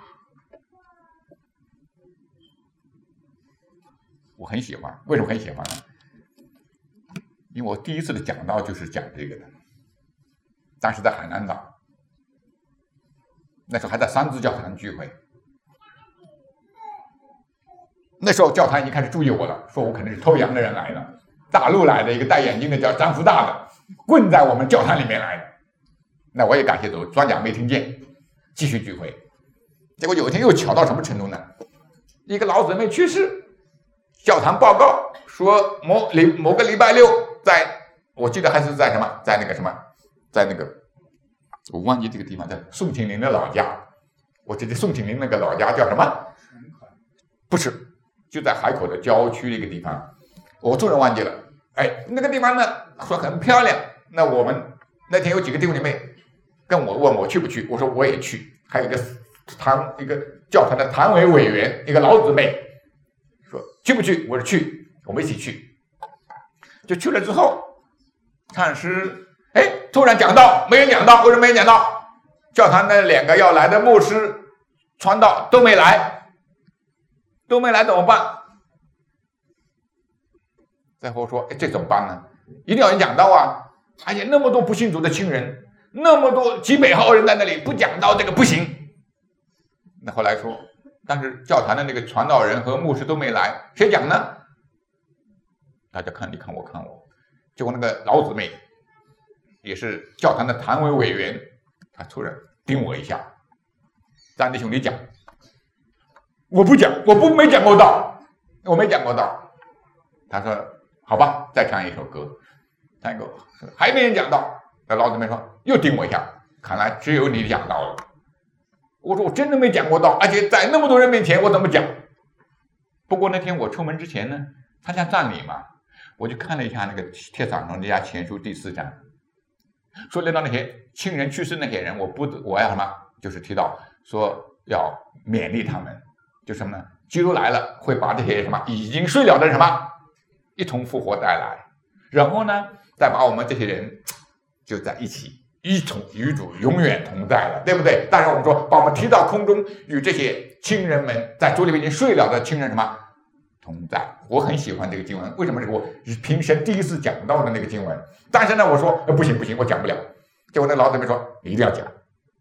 我很喜欢。为什么很喜欢呢？因为我第一次的讲道就是讲这个的，当时在海南岛。那时候还在三自教堂聚会，那时候教堂已经开始注意我了，说我可能是偷羊的人来的，大陆来的一个戴眼镜的叫张福大的，混在我们教堂里面来的。那我也感谢主，装假没听见，继续聚会。结果有一天又巧到什么程度呢？一个老姊妹去世，教堂报告说某礼某个礼拜六在，我记得还是在什么，在那个什么，在那个。我忘记这个地方，在宋庆龄的老家。我记得宋庆龄那个老家叫什么？不是，就在海口的郊区的一个地方，我突然忘记了。哎，那个地方呢，说很漂亮。那我们那天有几个弟兄姐妹跟我问我去不去，我说我也去。还有一个堂一个教团的坛委委员，一个老姊妹说去不去，我说去，我们一起去。就去了之后，唱诗。哎，突然讲道，没人讲道，为什么没人讲道？教堂那两个要来的牧师、传道都没来，都没来怎么办？再后说，哎，这怎么办呢？一定要人讲道啊！而且那么多不信主的亲人，那么多几百号人在那里不讲道，这个不行。那后来说，但是教堂的那个传道人和牧师都没来，谁讲呢？大家看你看我看我，结果那个老姊妹。也是教堂的坛委委员，他突然盯我一下，张弟兄你讲，我不讲，我不没讲过道，我没讲过道。他说好吧，再唱一首歌，唱一个还没人讲道。那老姊妹说又盯我一下，看来只有你讲道了。我说我真的没讲过道，而且在那么多人面前我怎么讲？不过那天我出门之前呢，参加葬礼嘛，我就看了一下那个帖撒罗尼迦前书第四章。说论到那些亲人去世那些人，我不我要什么？就是提到说要勉励他们，就什么呢？基督来了会把这些什么已经睡了的什么一同复活带来。 然后呢，再把我们这些人就在一起，一同与主永远同在了，对不对？当然我们说把我们提到空中，与这些亲人们在主里面已经睡了的亲人什么同在。我很喜欢这个经文，为什么？是我平生第一次讲到的那个经文。但是呢，我说、呃、不行不行，我讲不了。结果那老姊妹说你一定要讲。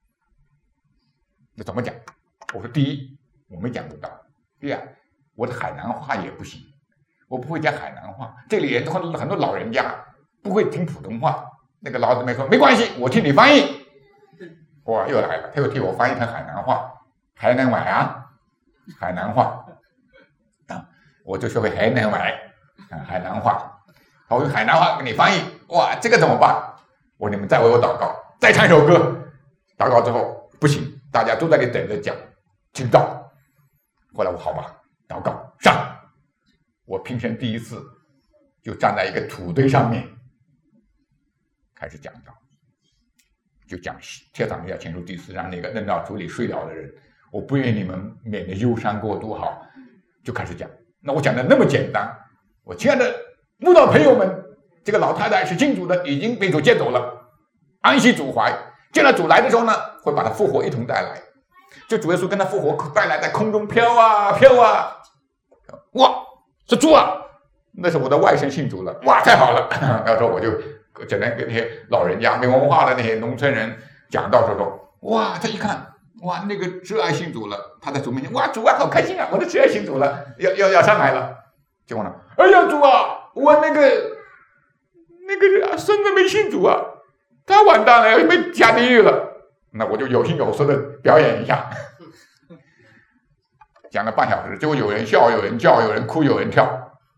那怎么讲？我说第一，我没讲不到；第二，我的海南话也不行，我不会讲海南话。这里很多很多老人家不会听普通话。那个老姊妹说没关系，我替你翻译。哇，又来了，他又替我翻译成海南话，海南话啊，海南话啊，我就学会海南话啊，海南话。好，我用海南话给你翻译。哇，这个怎么办？我说你们再为我祷告，再唱一首歌。祷告之后不行，大家都在那里等着讲，听到。后来我好吧，祷告上。我平生第一次就站在一个土堆上面开始讲道，就讲帖撒罗尼迦前书第四章那个扔到主里睡了的人，我不愿你们免得忧伤过度，好，就开始讲。那我讲的那么简单，我亲爱的慕道朋友们，这个老太太是信主的，已经被主接走了，安息主怀。见到主来的时候呢，会把他复活一同带来，就主耶稣跟他复活带来，在空中飘啊飘啊，哇，是主啊！那是我的外甥信主了，哇，太好了！那时候我就简单跟那些老人家没文化的那些农村人讲道时候，哇，他一看，哇，那个挚爱信主了，他在主面前，哇，主啊，好开心啊，我的挚爱信主了，要要要上来了。结果呢，哎呀，主啊，我那个那个孙子没信主啊，他完蛋了，要被下地狱了。那我就有声有色的表演一下，讲了半小时，结果有人笑，有人叫，有人哭，有人跳。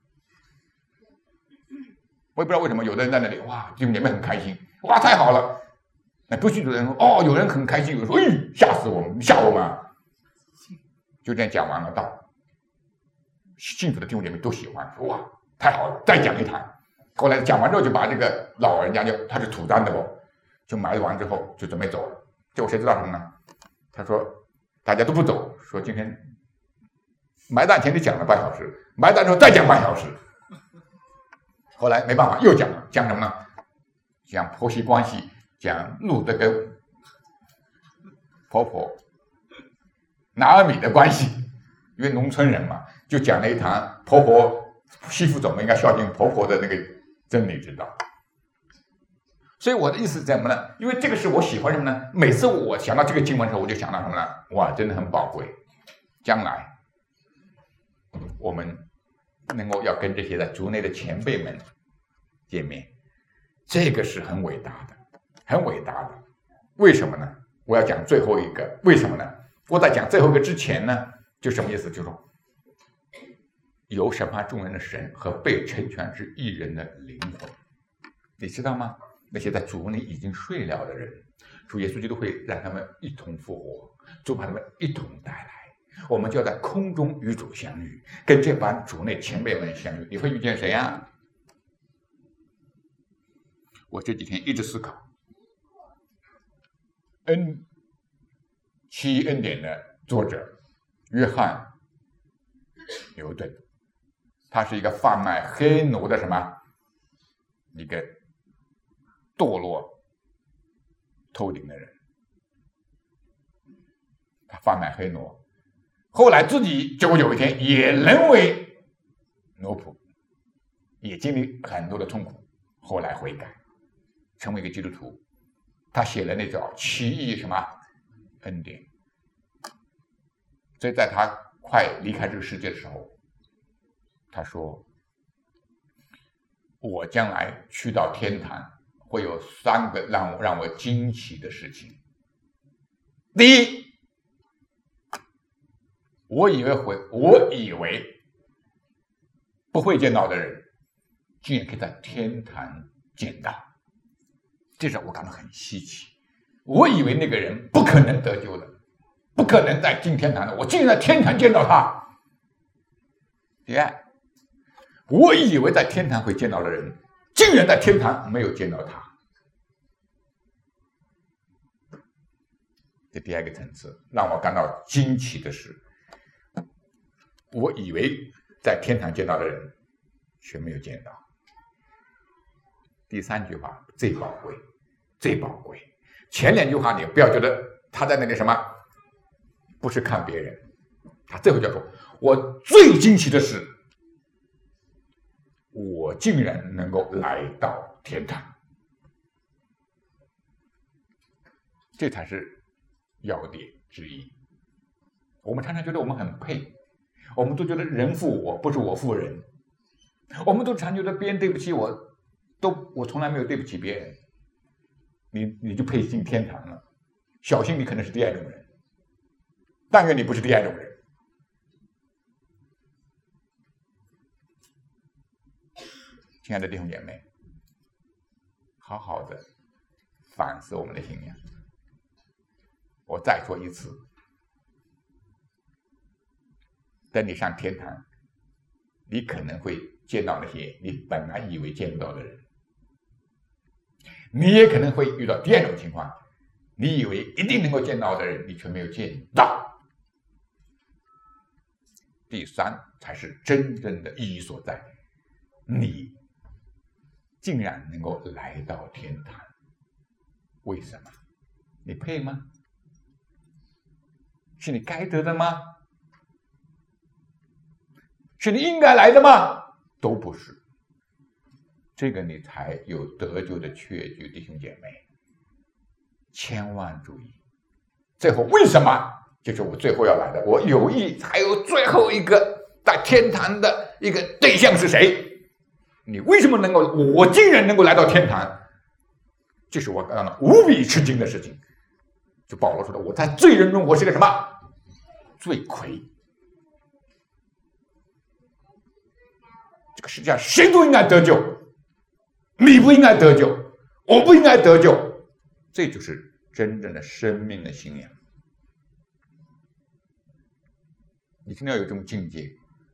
我也不知道为什么，有的人在那里，哇，就你们很开心，哇，太好了。那不信主的人说，哦，有人很开心，有人说，哎，吓死我们，吓我们啊。就这样讲完了道，信主的弟兄姐妹都喜欢，说哇，太好了，再讲一堂。后来讲完之后，就把这个老人家就他是土葬的哦，就埋完之后就准备走了。结果谁知道什么呢？他说大家都不走，说今天埋葬前就讲了半小时，埋葬之后再讲半小时。后来没办法，又讲了，讲什么呢？讲婆媳关系，讲路德跟婆婆拿尔米的关系，因为农村人嘛，就讲了一堂婆婆媳妇怎么应该孝敬婆婆的那个真理之道。所以我的意思是什么呢？因为这个是我喜欢什么呢？每次我想到这个经文的时候，我就想到什么呢？哇，真的很宝贵，将来我们能够要跟这些在族内的前辈们见面，这个是很伟大的，很伟大的。为什么呢？我要讲最后一个，为什么呢？我在讲最后一个之前呢，就什么意思？就是说，有审判众人的神和被成全之义人的灵魂，你知道吗？那些在主内已经睡了的人，主耶稣基督会让他们一同复活，主把他们一同带来。我们就要在空中与主相遇，跟这帮主内前辈们相遇。你会遇见谁啊？我这几天一直思考，恩七恩典的作者约翰牛顿，他是一个贩卖黑奴的什么一个堕落偷灵的人，他贩卖黑奴。后来自己结果有一天也沦为奴仆，也经历很多的痛苦，后来悔改，成为一个基督徒。他写了那叫奇异什么恩典。所以在他快离开这个世界的时候，他说：“我将来去到天堂，会有三个让我让我惊奇的事情。第一，我以为会，我以为不会见到的人，竟然可以在天堂见到，这让我感到很稀奇。我以为那个人不可能得救的，不可能再进天堂的，我竟然在天堂见到他。第二，我以为在天堂会见到的人，竟然在天堂没有见到他。这第二个层次让我感到惊奇的是，我以为在天堂见到的人，却没有见到。 第三句话最宝贵，最宝贵。前两句话你不要觉得他在那里什么，不是看别人，他最后叫做我最惊奇的是，我竟然能够来到天堂，这才是要点之一。我们常常觉得我们很配，我们都觉得人负我，不是我负人，我们都常觉得别人对不起我，都我从来没有对不起别人，你你就配进天堂了。小心你可能是第二种人，但愿你不是第二种人。亲爱的弟兄姐妹，好好的反思我们的信仰。我再说一次，等你上天堂，你可能会见到那些你本来以为见不到的人，你也可能会遇到第二种情况，你以为一定能够见到的人，你却没有见到。第三才是真正的意义所在，你竟然能够来到天堂，为什么？你配吗？是你该得的吗？是你应该来的吗？都不是。这个你才有得救的确据，弟兄姐妹，千万注意。最后为什么？就是我最后要来的，我有意还有最后一个在天堂的一个对象是谁？你为什么能够，我竟然能够来到天堂？这是我感到无比吃惊的事情。就保罗说的，我在罪人中我是个什么？罪魁。这个世界上谁都应该得救，你不应该得救，我不应该得救，这就是真正的生命的信仰。你真的要有这种境界。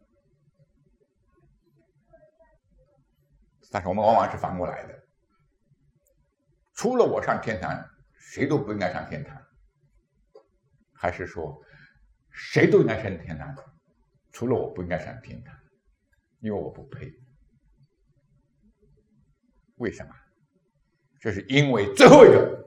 但是我们往往是反过来的，除了我上天堂，谁都不应该上天堂，还是说谁都应该上天堂，除了我不应该上天堂，因为我不配。为什么？这是因为最后一个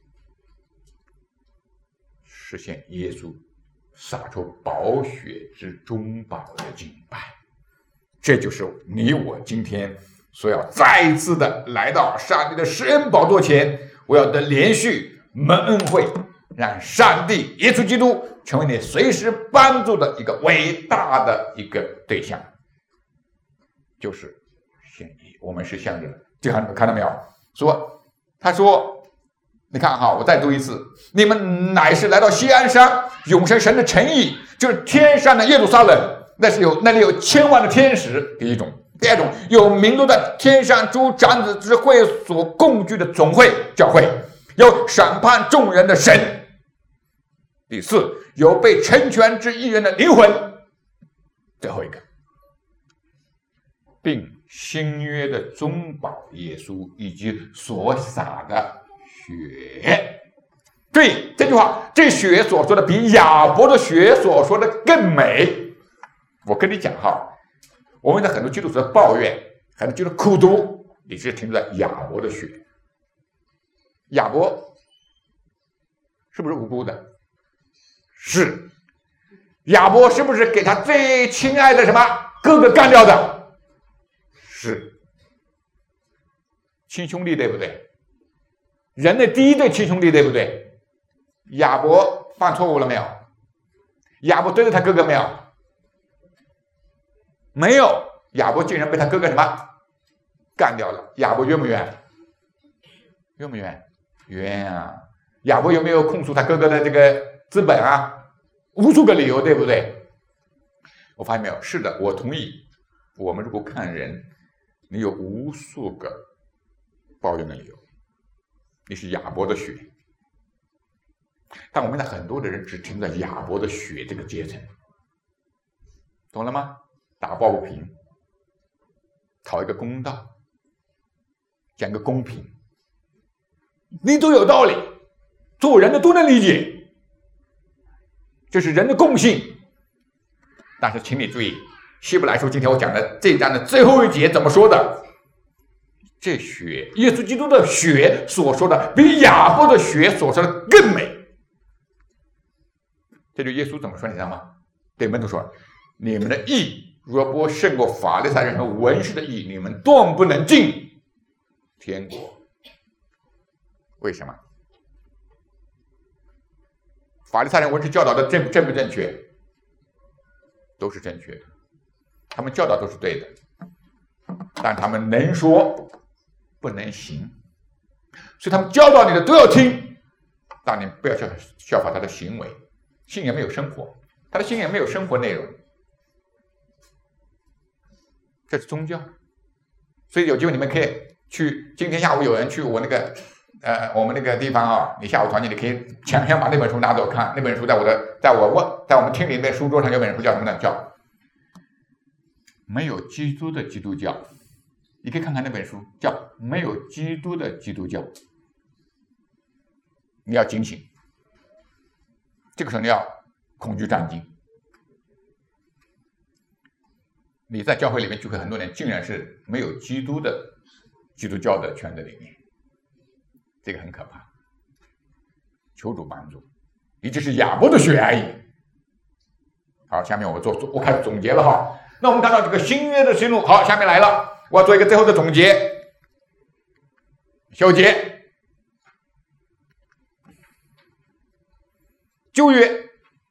实现耶稣洒出宝血之中保的敬拜，这就是你我今天所要再一次的来到上帝的施恩宝座前，我要的连续蒙恩惠，让上帝耶稣基督成为你随时帮助的一个伟大的一个对象，就是献祭。我们是向着，就像你们看到没有？说他说，你看哈，我再读一次，你们乃是来到锡安山，永生神的诚意，就是天上的耶路撒冷，那是有那里有千万的天使，第一种。第二种，有名录在天上诸长子之会所共聚的总会教会，有审判众人的神。第四，有被成全之一人的灵魂。最后一个，并新约的中保耶稣以及所洒的血。对，这句话，这血所说的比亚伯的血所说的更美。我跟你讲哈，我们的很多基督徒的抱怨，很多基督徒苦读，你是停留在亚伯的血。亚伯是不是无辜的？是。亚伯是不是给他最亲爱的什么哥哥干掉的？是。亲兄弟对不对？人的第一对亲兄弟对不对？亚伯犯错误了没有？亚伯对着他哥哥没有？没有。亚伯竟然被他哥哥什么干掉了？亚伯冤不冤？冤不冤？冤啊！亚伯有没有控诉他哥哥的这个资本啊？无数个理由，对不对？我发现没有？是的，我同意。我们如果看人，你有无数个抱怨的理由，你是亚伯的血。但我们的很多的人只停在亚伯的血这个阶层，懂了吗？打抱不平，讨一个公道，讲个公平，你都有道理，做人的都能理解，这是人的共性。但是请你注意，希伯来书今天我讲的这一章的最后一节怎么说的？ 这血，耶稣基督的血所说的，比亚伯的血所说的更美。这就耶稣怎么说，你知道吗？对门徒说：“你们的义若不胜过法利赛人和文士的义，你们断不能进天国。”为什么？法利赛人文士教导的正正不正确？都是正确的，他们教导都是对的，但他们能说不能行，所以他们教导你的都要听，但你不要效效法他的行为。信仰没有生活，他的信仰没有生活内容，这是宗教。所以有机会你们可以去，今天下午有人去我那个呃我们那个地方啊，你下午团结，你可以抢先把那本书拿走看。那本书在我的在我问在我们厅里面书桌上有本书叫什么呢？叫没有基督的基督教。你可以看看那本书，叫没有基督的基督教。你要警醒，这个时候你要恐惧战惊。你在教会里面聚会很多年，竟然是没有基督的基督教的圈子里面，这个很可怕。求主帮助，你只是亚伯的血而已。好，下面我做我开始总结了哈。那我们看到这个新约的心路，好，下面来了，我要做一个最后的总结。小结，旧约，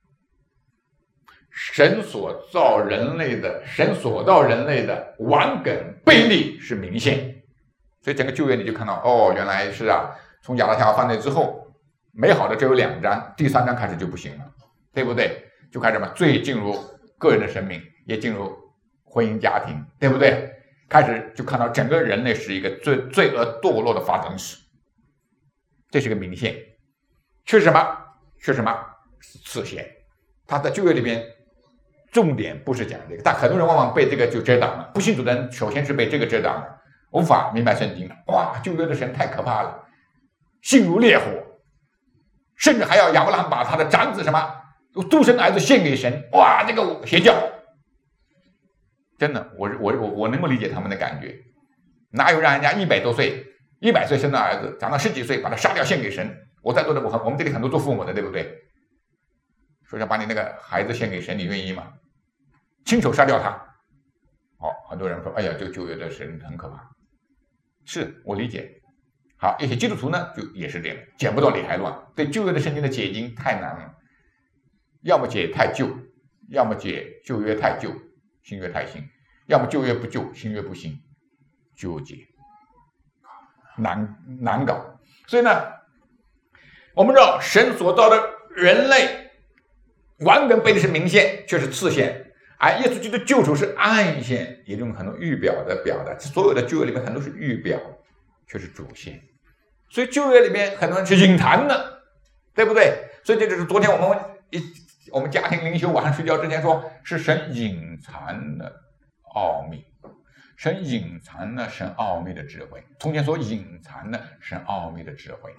神所造人类的，神所造人类的顽梗悖逆是明显，所以整个旧约你就看到，哦，原来是啊，从亚当夏娃犯罪之后，美好的只有两章，第三章开始就不行了，对不对？就开始嘛，罪进入个人的生命，也进入婚姻家庭，对不对？开始就看到整个人类是一个罪罪恶堕落的发展史，这是个明显。是什么？是什么？次先。他在旧约里边重点不是讲这个，但很多人往往被这个就遮挡了。不信主的人首先是被这个遮挡了，无法明白圣经。哇，旧约的神太可怕了，性如烈火，甚至还要亚伯拉罕把他的长子什么独生儿子献给神。哇，这个邪教，真的，我我我我能够理解他们的感觉。哪有让人家一百多岁、一百岁生的儿子，长到十几岁把他杀掉献给神？我在座的我我们这里很多做父母的，对不对？说要把你那个孩子献给神，你愿意吗？亲手杀掉他。好、哦，很多人说，哎呀，这个旧约的神很可怕。是我理解。好，一些基督徒呢，就也是这样，剪不断理还乱，对旧约的圣经的解经太难了，要么解太旧，要么解旧约太旧，新约太新，要么旧约不旧，新约不新，纠结，难难搞。所以呢，我们知道神所造的人类。完梗悖逆是明线，却是次线，而耶稣基督救赎是暗线，也用很多预表的表达。所有的旧约里面很多是预表，却是主线。所以旧约里面很多人是隐藏的，对不对？所以这就是昨天我们一我们家庭灵修晚上睡觉之前说，是神隐藏的奥秘，神隐藏了神奥秘的智慧。从前所隐藏的神奥秘的智慧，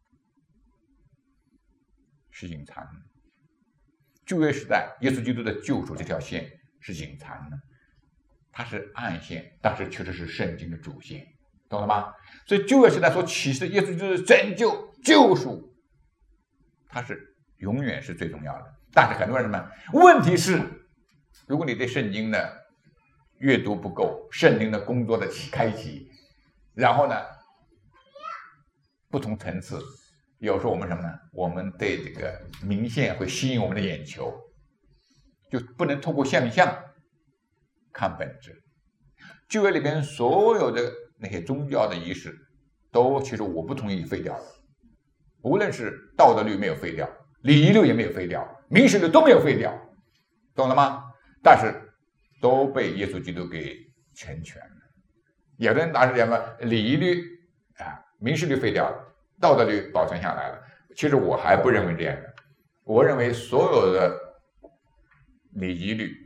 是隐藏的。旧约时代，耶稣基督的救赎这条线是隐藏的，它是暗线，但是确实是圣经的主线，懂了吗？所以旧约时代所启示的耶稣基督的拯救、救赎，它是永远是最重要的。但是很多人什么？问题是，如果你对圣经的阅读不够，圣经的工作的开启，然后呢，不同层次。有时候我们什么呢？我们对这个明线会吸引我们的眼球，就不能透过现象看本质。旧约里边所有的那些宗教的仪式，都其实我不同意废掉的。无论是道德律没有废掉，礼仪律也没有废掉，民事律都没有废掉，懂了吗？但是都被耶稣基督给成全了。有的人拿是什么礼仪律啊、民事律废掉了。道德律保存下来了，其实我还不认为这样的。我认为所有的礼仪律、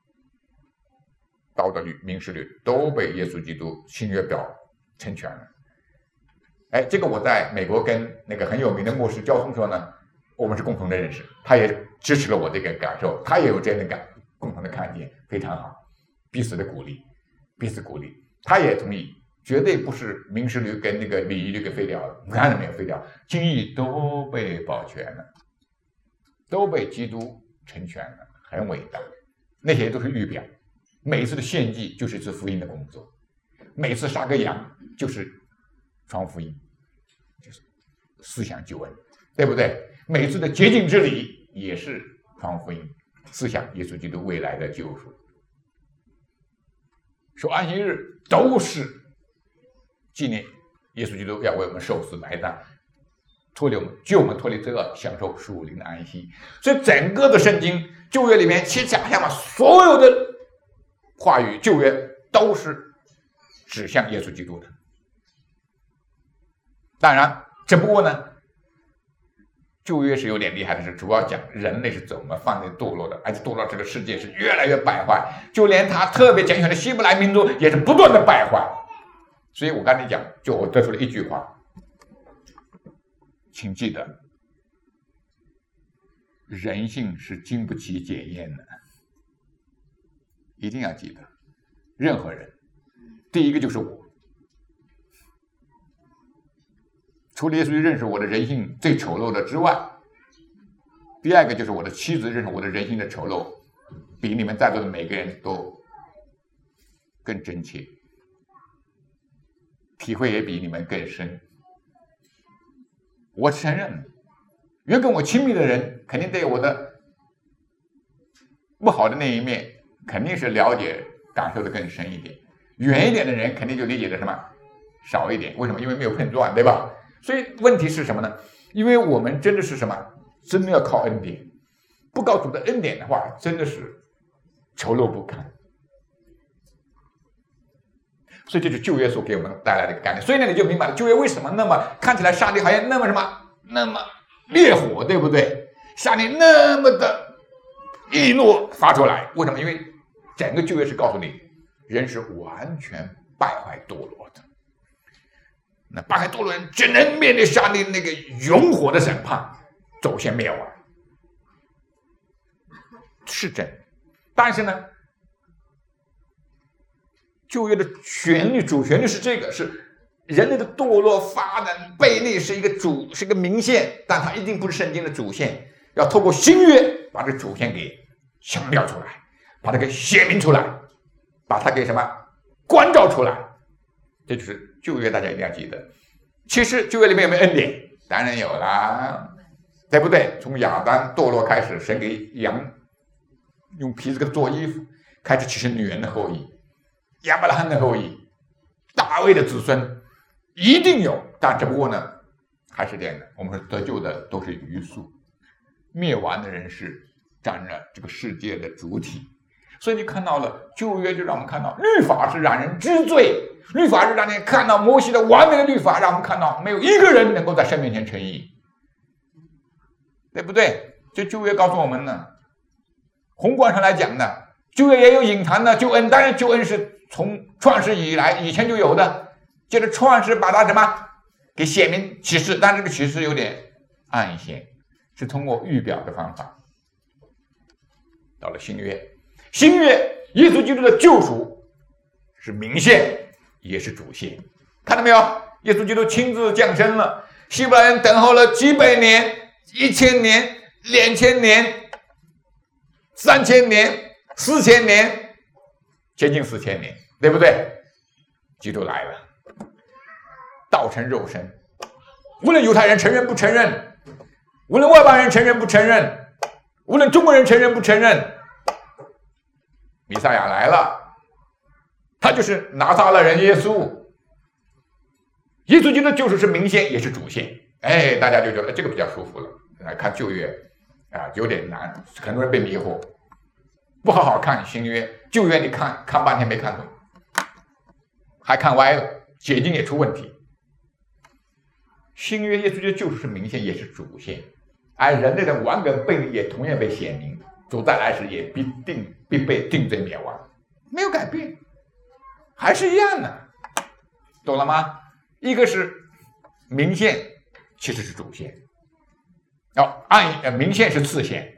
道德律、民事律都被耶稣基督新约表成全了。哎，这个我在美国跟那个很有名的牧师交通说呢，我们是共同的认识，他也支持了我这个感受，他也有这样的感共同的看见，非常好，彼此的鼓励，彼此鼓励，他也同意绝对不是民事律跟那个礼仪律给废掉了，当然没有废掉，经义都被保全了，都被基督成全了，很伟大。那些都是预表，每一次的献祭就是一次福音的工作，每次杀个羊就是传福音，就是思想救恩，对不对？每次的洁净之礼也是传福音，思想耶稣基督未来的救赎。守安息日都是纪念耶稣基督要为我们受死埋葬，脱离我们救我们脱离罪恶，享受属灵的安息。所以整个的圣经旧约里面，其实想想吧，所有的话语旧约都是指向耶稣基督的。当然，只不过呢，旧约是有点厉害的是，主要讲人类是怎么犯罪堕落的，而且堕落这个世界是越来越败坏，就连他特别拣选的希伯来民族也是不断的败坏。所以我刚才讲，就我得出了一句话，请记得，人性是经不起检验的，一定要记得。任何人，第一个就是我，除了耶稣认识我的人性最丑陋的之外，第二个就是我的妻子认识我的人性的丑陋，比你们在座的每个人都更真切，体会也比你们更深。我承认，越跟我亲密的人，肯定对我的不好的那一面，肯定是了解、感受的更深一点。远一点的人，肯定就理解的什么少一点。为什么？因为没有碰撞，对吧？所以问题是什么呢？因为我们真的是什么？真的要靠恩典。不靠主的恩典的话，真的是丑陋不堪。所以这是旧约所给我们带来的一个概念。所以呢，你就明白了旧约为什么那么看起来上帝好像那么什么那么烈火，对不对？上帝那么的易怒发出来，为什么？因为整个旧约是告诉你，人是完全败坏堕落的。那败坏堕落人只能面对上帝那个永火的审判，走向灭亡，是真。但是呢，旧约的旋律主旋律是这个，是人类的堕落发展背逆是一个主是一个明线，但它一定不是圣经的主线，要透过新约把这个主线给强调出来，把它给写明出来，把它给什么关照出来。这就是旧约，大家一定要记得。其实旧约里面有没有恩典？当然有啦，对不对？从亚当堕落开始，神给羊用皮子给他做衣服，开始启示女人的后裔，亚伯拉罕的后裔，大卫的子孙，一定有。但只不过呢，还是这样的，我们得救的都是余数，灭亡的人是占了这个世界的主体。所以你看到了旧约，就让我们看到律法是让人知罪，律法是让人看到摩西的完美的律法，让我们看到没有一个人能够在神面前称义，对不对？这旧约告诉我们呢，宏观上来讲呢，旧约也有隐藏的救恩，当然救恩是从创世以来以前就有的，接着创世把它什么给写明启示，但这个启示有点暗线，是通过预表的方法。到了新约，新约耶稣基督的救赎是明线也是主线，看到没有？耶稣基督亲自降生了，希伯来人等候了几百年、一千年、两千年、三千年、四千年，接近四千年，对不对？基督来了，道成肉身，无论犹太人承认不承认，无论外邦人承认不承认，无论中国人承认不承认，弥赛亚来了，他就是拿撒勒人耶稣。耶稣基督的救赎是明线也是主线，哎，大家就觉得这个比较舒服了。来看旧约啊，有点难，很多人被迷惑，不好好看新约，旧约你看看半天没看懂，还看歪了，解经也出问题。新约耶稣基督救赎是明线也是主线，而人类的顽梗悖逆也同样被显明，主再来时也必定必被定罪灭亡，没有改变，还是一样的，懂了吗？一个是明线，其实是主线，哦，暗呃明线是次线，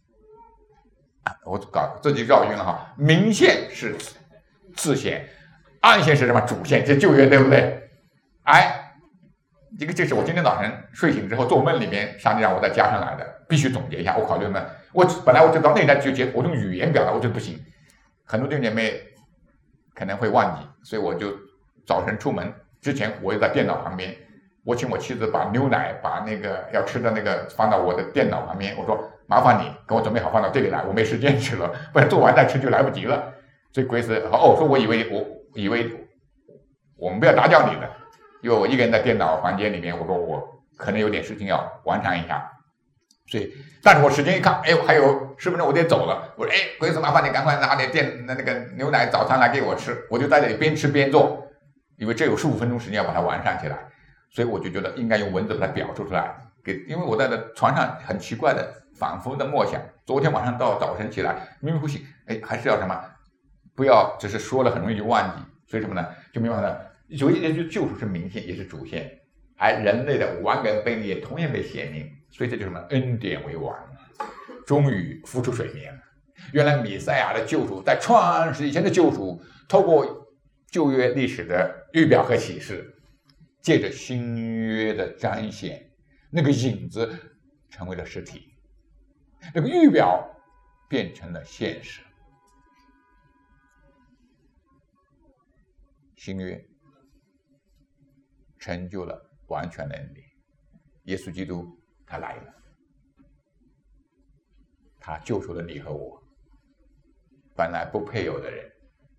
啊、我搞自己绕晕了哈，明线是次线， 暗线是什么？主线，这旧约，对不对？哎，这个这是我今天早晨睡醒之后做梦里面上帝让我再加上来的，必须总结一下。我考虑们，我本来我知道内在就结，我用语言表达我觉得不行，很多弟兄姐妹可能会忘记，所以我就早晨出门之前，我又在电脑旁边，我请我妻子把牛奶把那个要吃的那个放到我的电脑旁边，我说麻烦你给我准备好放到这里来，我没时间吃了，不然做完再吃就来不及了。所以 Grace 哦说我以为我以为我们不要打搅你的，因为我一个人在电脑房间里面，我说我可能有点事情要完成一下，所以但是我时间一看，哎呦还有十分钟我得走了，我说哎 Grace 麻烦你赶快拿点电那那个牛奶早餐来给我吃，我就在这里边吃边做，因为这有十五分钟时间要把它完善起来，所以我就觉得应该用文字把它表述出来，给因为我在床上很奇怪的反复的默想，昨天晚上到早晨起来迷迷糊糊，哎还是要什么，不要只是说了很容易就忘记，所以什么呢？就明白了，有一些就救赎是明线也是主线，而人类的完梗悖逆也同样被显明，所以这就是什么？恩典为王，终于浮出水面了。原来弥赛亚的救赎，在创世以前的救赎，透过旧约历史的预表和启示，借着新约的彰显，那个影子成为了实体，那个预表变成了现实。新约成就了完全的恩典，耶稣基督他来了，他救赎了你和我，本来不配有的人。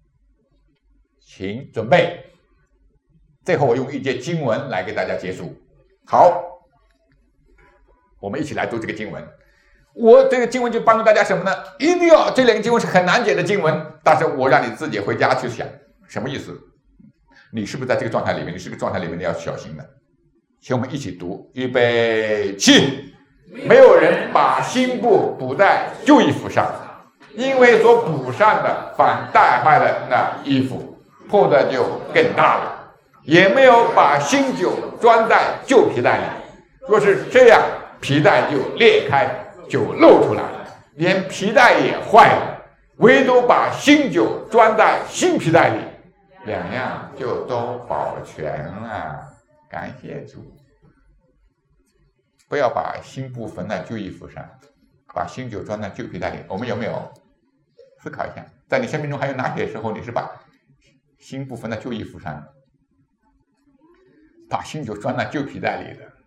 请准备，最后我用一节经文来给大家结束。好，我们一起来读这个经文。我这个经文就帮助大家什么呢？一定要，这两个经文是很难解的经文，但是我让你自己回家去想什么意思。你是不是在这个状态里面？你是个状态里面，你要小心的。请我们一起读，预备起！没有人把新布补在旧衣服上，因为所补上的反带坏了那衣服，破的就更大了。也没有把新酒装在旧皮带里，若是这样，皮带就裂开，就露出来了，连皮带也坏了。唯独把新酒装在新皮带里，两样就都保全了。感谢主！不要把新布缝在旧衣服上，把新酒装在旧皮带里。我们有没有思考一下，在你生命中还有哪些时候你是把新布缝在旧衣服上，把新酒装在旧皮带里的？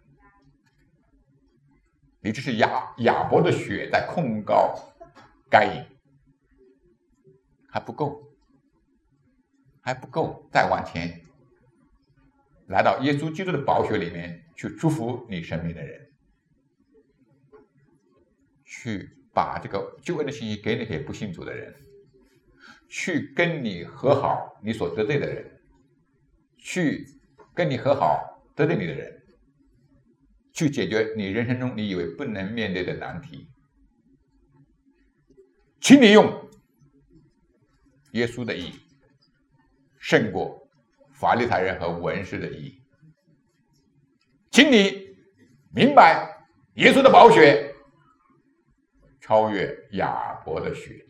你这是亚亚伯的血在控告该隐，还不够，还不够，再往前，来到耶稣基督的宝血里面去祝福你生命的人，去把这个救恩的信息给那些不信主的人，去跟你和好你所得罪的人，去跟你和好得罪你的人，去解决你人生中你以为不能面对的难题。请你用耶稣的义胜过法利赛人和文士的义，请你明白耶稣的宝血超越亚伯的血。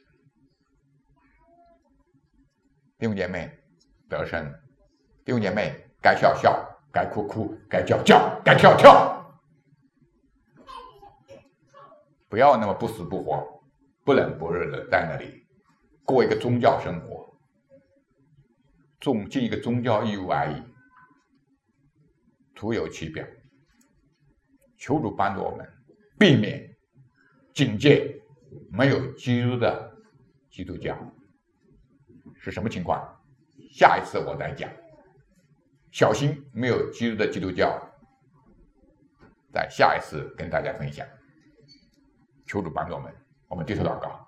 弟兄姐妹得胜，弟兄姐妹该笑笑，该哭哭，该叫叫，该跳跳，不要那么不死不活，不冷不热的在那里过一个宗教生活，重尽一个宗教义务而已，徒有其表。求主帮助我们避免警戒没有基督的基督教是什么情况，下一次我再讲。小心没有基督的基督教，在下一次跟大家分享。求主帮助我们，我们低头祷告。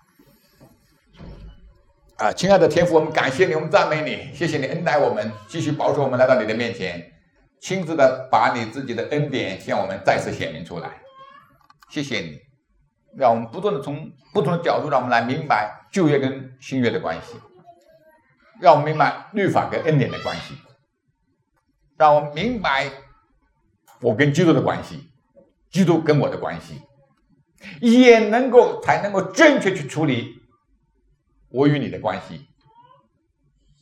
啊，亲爱的天父，我们感谢你，我们赞美你，谢谢你恩待我们，继续保守我们来到你的面前，亲自的把你自己的恩典向我们再次显明出来。谢谢你，让我们不断的从不同的角度，让我们来明白旧约跟新约的关系，让我们明白律法跟恩典的关系，让我们明白我跟基督的关系，基督跟我的关系，也能够才能够正确去处理我与你的关系，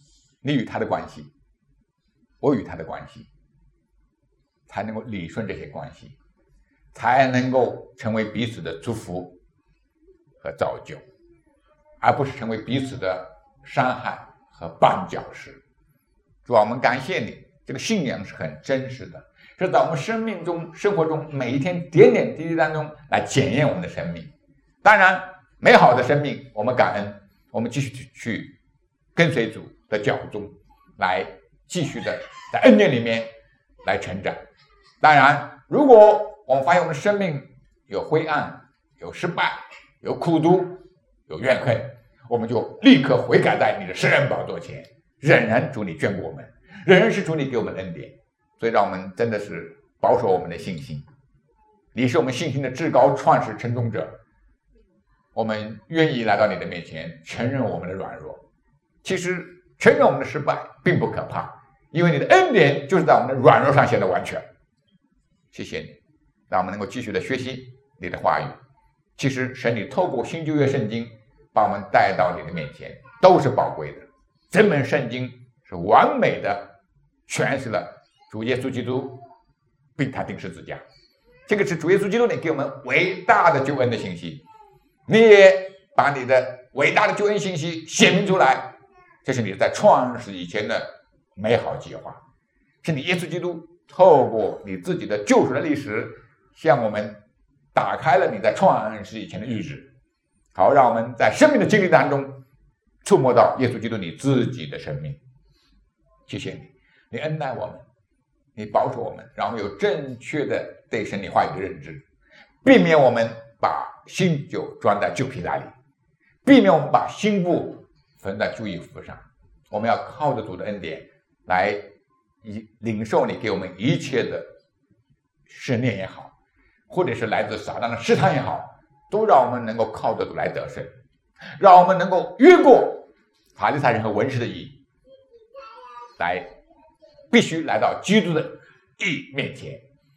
你与他的关系，我与他的关系，才能够理顺这些关系，才能够成为彼此的祝福和造就，而不是成为彼此的伤害和绊脚石。主啊，我们感谢你，这个信仰是很真实的，是在我们生命中、生活中每一天点点滴滴当中来检验我们的生命。当然，美好的生命我们感恩，我们继续去跟随主的脚踪，来继续的在恩典里面来成长。当然，如果我们发现我们的生命有灰暗、有失败、有苦毒、有怨恨，我们就立刻悔改在你的施恩宝座前，仍然主你眷顾我们，仍然是主你给我们恩典。所以让我们真的是保守我们的信心，你是我们信心的至高创始成终者，我们愿意来到你的面前，承认我们的软弱。其实承认我们的失败并不可怕，因为你的恩典就是在我们的软弱上显得完全。谢谢你，让我们能够继续的学习你的话语。其实神你透过新旧约圣经把我们带到你的面前，都是宝贵的。整本圣经是完美的诠释了主耶稣基督并他钉十字架，这个是主耶稣基督你给我们伟大的救恩的信息。你也把你的伟大的救恩信息显明出来，这是你在创世以前的美好计划，是你耶稣基督透过你自己的救赎的历史，向我们打开了你在创世以前的预旨，好让我们在生命的经历当中触摸到耶稣基督你自己的生命。谢谢你，你恩待我们，你保守我们，让我们有正确的对神你话语的认知，避免我们把新酒装在旧皮袋里，避免我们把新布缝在旧衣服上。我们要靠着主的恩典来领受你给我们一切的试炼也好，或者是来自撒旦的试探也好，都让我们能够靠着主来得胜，让我们能够越过法利赛人和文士的义，来必须来到基督的义面前，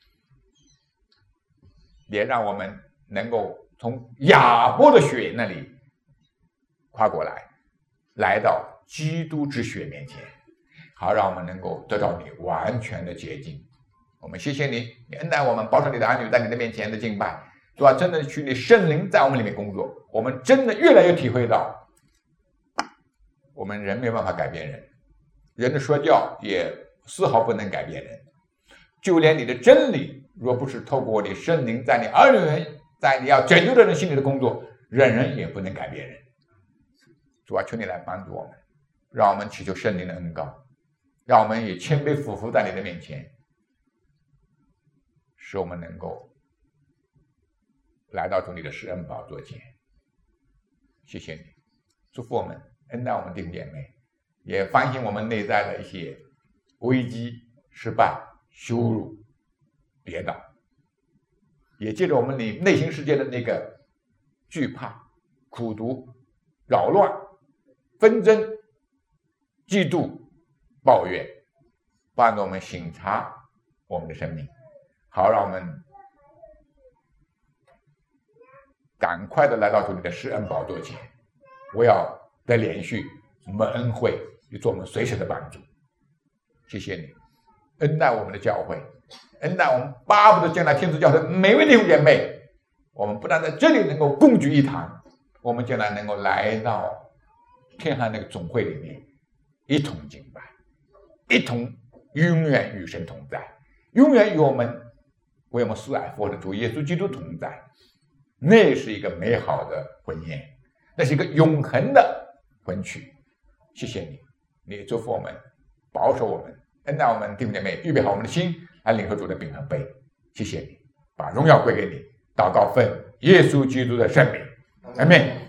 也让我们能够从亚伯的血那里跨过来，来到基督之血面前，好让我们能够得到你完全的洁净。我们谢谢你，你恩待我们，保守你的儿女在你的面前的敬拜。主啊，真的去你圣灵在我们里面工作，我们真的越来越体会到，我们人没有办法改变人，人的说教也丝毫不能改变人，就连你的真理，若不是透过你圣灵在你儿女在你要拯救的人心里的工作，人人也不能改变人。主啊，求你来帮助我们，让我们祈求圣灵的恩膏，让我们也谦卑俯伏在你的面前，使我们能够来到主你的施恩宝座前。谢谢你，祝福我们，恩待我们弟兄姐妹，也反省我们内在的一些危机、失败、羞辱、跌倒，也借着我们你内心世界的那个惧怕、苦毒、扰乱、纷争、嫉妒、抱怨，帮助我们省察我们的生命，好让我们赶快的来到主你的施恩宝座前。我要得连续我们恩惠，你做我们随时的帮助。谢谢你恩待我们的教会，恩待我们巴不得将来天主教的每位弟兄姐妹，我们不但在这里能够共聚一堂，我们将来能够来到天上那个总会里面一同敬拜，一同永远与神同在，永远与我们为我们所爱佛的主耶稣基督同在。那是一个美好的婚宴，那是一个永恒的婚娶。谢谢你，你祝福我们，保守我们，恩待我们弟兄姐妹，预备好我们的心来领受主的饼和杯。谢谢你，把荣耀归给你。祷告奉耶稣基督的圣名，阿们。